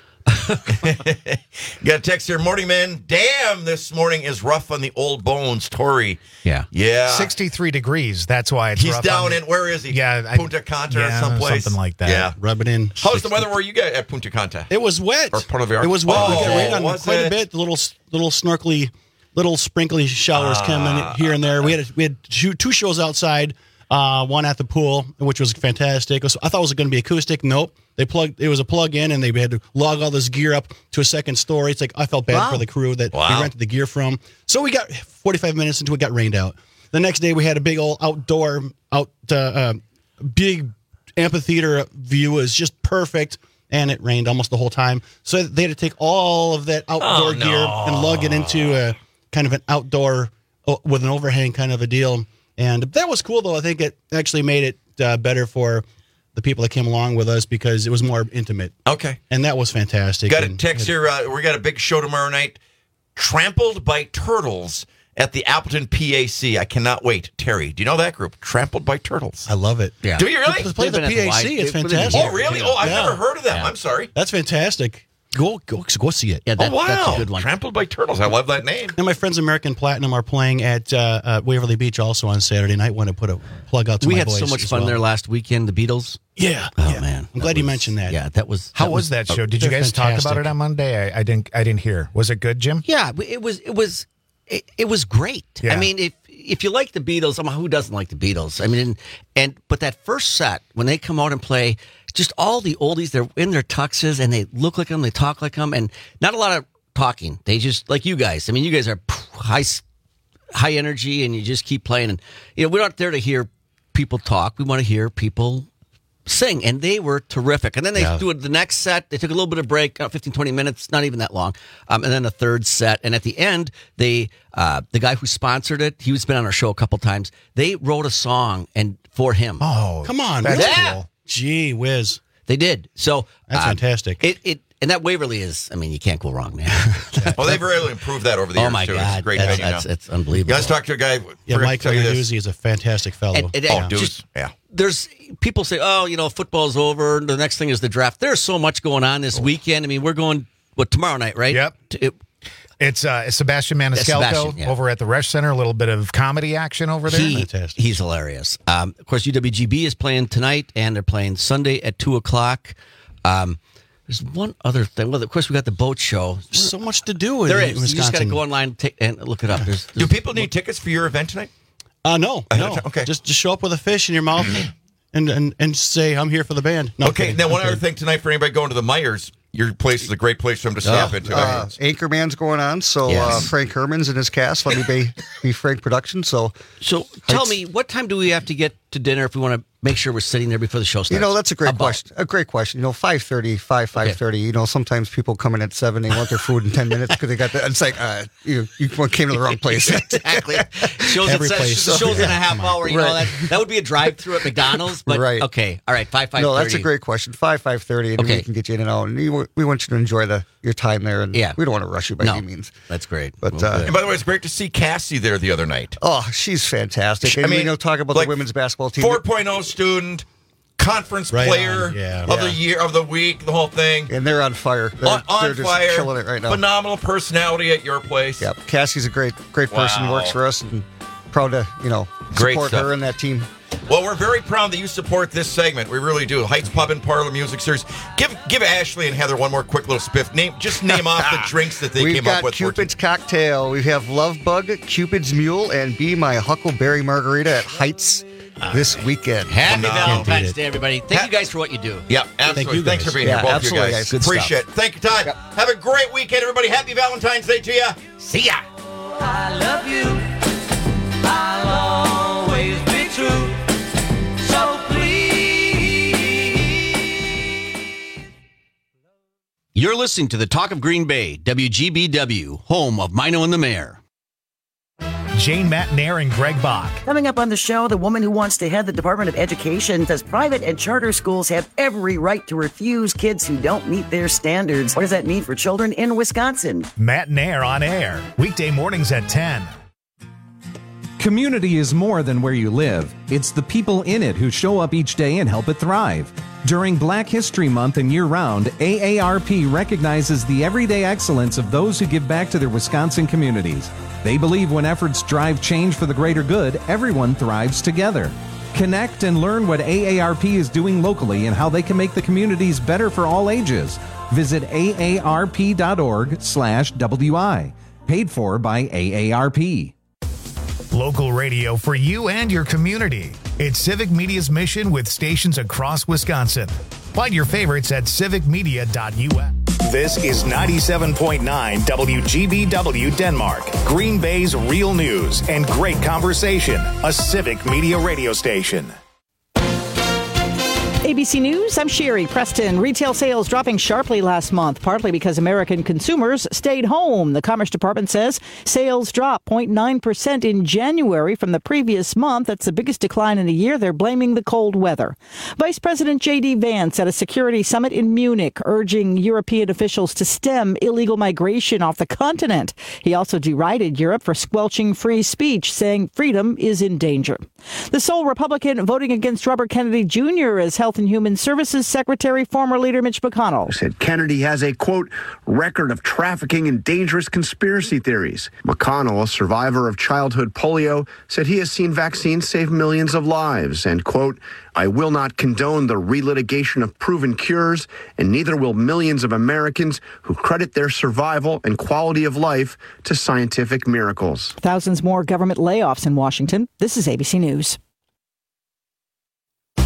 S16: Got a text here. Morning, man. Damn, this morning is rough on the old bones, Tori.
S18: Yeah.
S16: Yeah.
S1: sixty-three degrees. That's why it's
S16: He's
S1: rough
S16: down
S1: on the-
S16: in, where is he?
S1: Yeah, I-
S16: Punta Cana
S1: yeah,
S16: or someplace?
S1: something like that.
S16: Yeah.
S19: Rub it in.
S16: How's the weather where you guys at Punta Cana?
S19: It was wet.
S16: Or Puerto Vallarta?
S19: It was wet.
S16: Oh,
S19: we got rain on
S16: was
S19: quite
S16: it?
S19: a bit. Little little snorkly, little sprinkly showers
S16: Ah.
S19: coming here and there. We had we had two, two shows outside. Uh, one at the pool, which was fantastic. It was, I thought it was going to be acoustic. Nope. They plugged. It was a plug-in, and they had to log all this gear up to a second story. It's like I felt bad
S18: Wow.
S19: for the crew that
S16: Wow.
S19: we rented the gear from. So we got forty-five minutes into it, got rained out. The next day, we had a big old outdoor, out uh, uh, big amphitheater view. It was just perfect, and it rained almost the whole time. So they had to take all of that outdoor
S16: Oh, no.
S19: gear and lug it into a kind of an outdoor uh, with an overhang kind of a deal. And that was cool, though. I think it actually made it uh, better for the people that came along with us because it was more intimate.
S16: Okay.
S19: And that was fantastic.
S16: Got a
S19: And-
S16: text here. Uh, we got a big show tomorrow night. Trampled by Turtles at the Appleton P A C. I cannot wait. Terry, do you know that group? Trampled by Turtles.
S19: I love it.
S18: Yeah.
S16: Do you really?
S19: To play
S18: They've
S19: the
S18: been at the
S19: P A C,
S18: Y-
S19: it's
S18: they've been in
S19: fantastic.
S16: Oh, really? Oh, I've
S19: Yeah.
S16: never heard of them.
S18: Yeah.
S16: I'm sorry.
S19: That's fantastic. Go, go, go see it.
S18: Yeah, that,
S16: oh, wow.
S18: that's a good one.
S16: Trampled by Turtles. I love that name.
S19: And my friends American Platinum are playing at uh, uh, Waverly Beach also on Saturday night. Want to put a plug out to
S18: We
S19: my
S18: had
S19: boys
S18: so much
S19: as
S18: fun
S19: well.
S18: there last weekend, the Beatles.
S19: Yeah.
S18: Oh,
S19: yeah.
S18: man.
S19: I'm
S18: That
S19: glad you
S18: was-
S19: mentioned that.
S18: Yeah, that was.
S1: How
S18: that
S1: was that show? Did you
S19: they're
S1: guys talk about
S19: fantastic.
S1: it on Monday? I, I didn't. I didn't hear. Was it good, Jim?
S18: Yeah, it was. It was. It, it was great.
S1: Yeah.
S18: I mean, if if you like the Beatles, I mean, who doesn't like the Beatles? I mean, and, and but that first set when they come out and play, just all the oldies, they're in their tuxes and they look like them, they talk like them, and not a lot of talking. They just like you guys. I mean, you guys are high high energy, and you just keep playing. And you know, we're not there to hear people talk. We want to hear people sing, and they were terrific. And then they
S19: Yeah.
S18: do it the next set. They took a little bit of break, uh, fifteen, twenty minutes, not even that long. Um, and then a third set. And at the end, they uh, the guy who sponsored it, he's been on our show a couple times. They wrote a song and for him.
S1: Oh,
S19: Come on.
S1: that's
S19: really?
S18: Yeah.
S1: cool.
S19: Gee whiz.
S18: They did. So
S19: That's
S18: um,
S19: fantastic.
S18: It it and that Waverly is. I mean, you can't go wrong, man.
S16: Well, they've really improved that over the
S18: Oh,
S16: years,
S18: my
S16: too. It's a
S18: God.
S16: great
S18: That's-
S16: venue
S18: that's-
S16: now.
S18: it's unbelievable.
S16: You guys talk to a guy.
S19: Yeah,
S16: forgot to
S19: Mike
S16: tell you this.
S19: Narduzzi is a fantastic fellow.
S18: And- and-
S16: Oh,
S18: and
S16: dudes.
S18: just-
S16: Yeah.
S18: There's people say, oh, you know, football's over. The next thing is the draft. There's so much going on this weekend. I mean, we're going what tomorrow night, right?
S1: Yep.
S18: To- it-
S1: It's uh, it's Sebastian Maniscalco
S18: Sebastian, yeah.
S1: over at the Resch Center. A little bit of comedy action over there.
S18: He, he's hilarious. Um, of course, U W G B is playing tonight, and they're playing Sunday at two o'clock. Um, there's one other thing. Well, of course, we got the boat show.
S19: There's so much to do in
S18: There
S19: in
S18: is. You just got to
S19: Wisconsin.
S18: go online and, take, and look it up. There's,
S16: Do people need tickets for your event tonight?
S19: Uh, no, no.
S16: Okay.
S19: Just just show up with a fish in your mouth and and, and say, I'm here for the band. No, I'm
S16: Okay,
S19: kidding.
S16: now
S19: I'm
S16: one other
S19: kidding.
S16: thing tonight for anybody going to the Myers. Your place is a great place for them to stop into.
S3: Uh, Anchorman's going on, so uh,
S18: Yes.
S3: Frank Herman's in his cast. Let me be, be Frank Production. So,
S18: So tell me, what time do we have to get to dinner if we want to make sure we're sitting there before the show starts?
S3: you know, that's a great
S18: About.
S3: question. A great question. You know, five thirty, five five thirty. You know, sometimes people come in at seven. They want their food in ten minutes because they got the. It's like uh, you you came to the wrong place.
S18: Exactly. Shows
S19: Every
S18: it says,
S19: place.
S18: shows in a
S3: Yeah,
S18: half
S3: come on.
S18: hour. You know
S3: Right.
S18: that that would be a drive-through at McDonald's. But
S3: Right.
S18: okay, all right, five five.
S3: No, that's a great question. Five five thirty, and
S18: Okay.
S3: we can get you in and out. And you, we want you to enjoy the your time there, and
S18: Yeah.
S3: we don't want to rush you by
S18: No.
S3: any means.
S18: That's great.
S3: But
S18: Well,
S3: uh,
S18: good.
S16: And by the way, it's great to see Cassie there the other night.
S3: oh, she's fantastic.
S16: I
S3: And
S16: mean,
S3: you know, talk about
S16: like
S3: the women's basketball team.
S16: four point oh student, conference
S19: Right
S16: player
S19: on, yeah.
S16: of the
S3: Yeah.
S16: year, of the week, the whole thing.
S3: and they're on fire. They're,
S16: on on
S3: they're just
S16: fire.
S3: killing it right now.
S16: Phenomenal personality at your place.
S3: Yep, Cassie's a great, great person.
S16: Wow.
S3: Works for us, and proud to you know
S16: Great
S3: support
S16: stuff.
S3: her and that team.
S16: Well, we're very proud that you support this segment. We really do. Heights Pub and Parlor Music Series. Give give Ashley and Heather one more quick little spiff. Name just name off the drinks that they
S3: We've
S16: came
S3: got
S16: up with. for
S3: Cupid's Cocktail. We have Love Bug, Cupid's Mule, and Be My Huckleberry Margarita at Heights this weekend.
S18: Happy
S16: Phenomenal.
S18: Valentine's Day, everybody. Thank you guys for what you do.
S16: Yeah, absolutely.
S19: you,
S16: Thanks
S19: guys.
S16: for being
S3: Yeah,
S16: here, both
S3: absolutely,
S16: you guys.
S3: guys. Good
S16: Appreciate it. Thank you, Todd. Have a great weekend, everybody. Happy Valentine's Day to you. See ya.
S20: I love you. I'll always be true. So please.
S7: You're listening to the Talk of Green Bay, W G B W, home of Mino and the Mayor.
S1: Jane Matnair and Greg Bach.
S13: Coming up on the show, the woman who wants to head the Department of Education says private and charter schools have every right to refuse kids who don't meet their standards. What does that mean for children in Wisconsin?
S1: Matnair on air. Weekday mornings at ten.
S14: Community is more than where you live. It's the people in it who show up each day and help it thrive.
S4: During Black History Month and year-round, A A R P recognizes the everyday excellence of those who give back to their Wisconsin communities. They believe when efforts drive change for the greater good, everyone thrives together. Connect and learn what A A R P is doing locally and how they can make the communities better for all ages. Visit A A R P dot org slash W I. Paid for by A A R P.
S1: Local radio for you and your community. It's Civic Media's mission with stations across Wisconsin. Find your favorites at civic media dot U S. This is ninety-seven point nine W G B W Denmark, Green Bay's real news and great conversation, a Civic Media radio station.
S14: A B C News, I'm Sherry Preston. Retail sales dropping sharply last month, partly because American consumers stayed home. The Commerce Department says sales dropped zero point nine percent in January from the previous month. That's the biggest decline in a year. They're blaming the cold weather. Vice President J D Vance at a security summit in Munich, urging European officials to stem illegal migration off the continent. He also derided Europe for squelching free speech, saying freedom is in danger. The sole Republican voting against Robert Kennedy Junior as Health and Human Services Secretary, former leader Mitch McConnell
S15: said Kennedy has a, quote, record of trafficking and dangerous conspiracy theories. McConnell, a survivor of childhood polio, said he has seen vaccines save millions of lives and, quote, I will not condone the relitigation of proven cures, and neither will millions of Americans who credit their survival and quality of life to scientific miracles.
S14: Thousands more government layoffs in Washington. This is A B C News.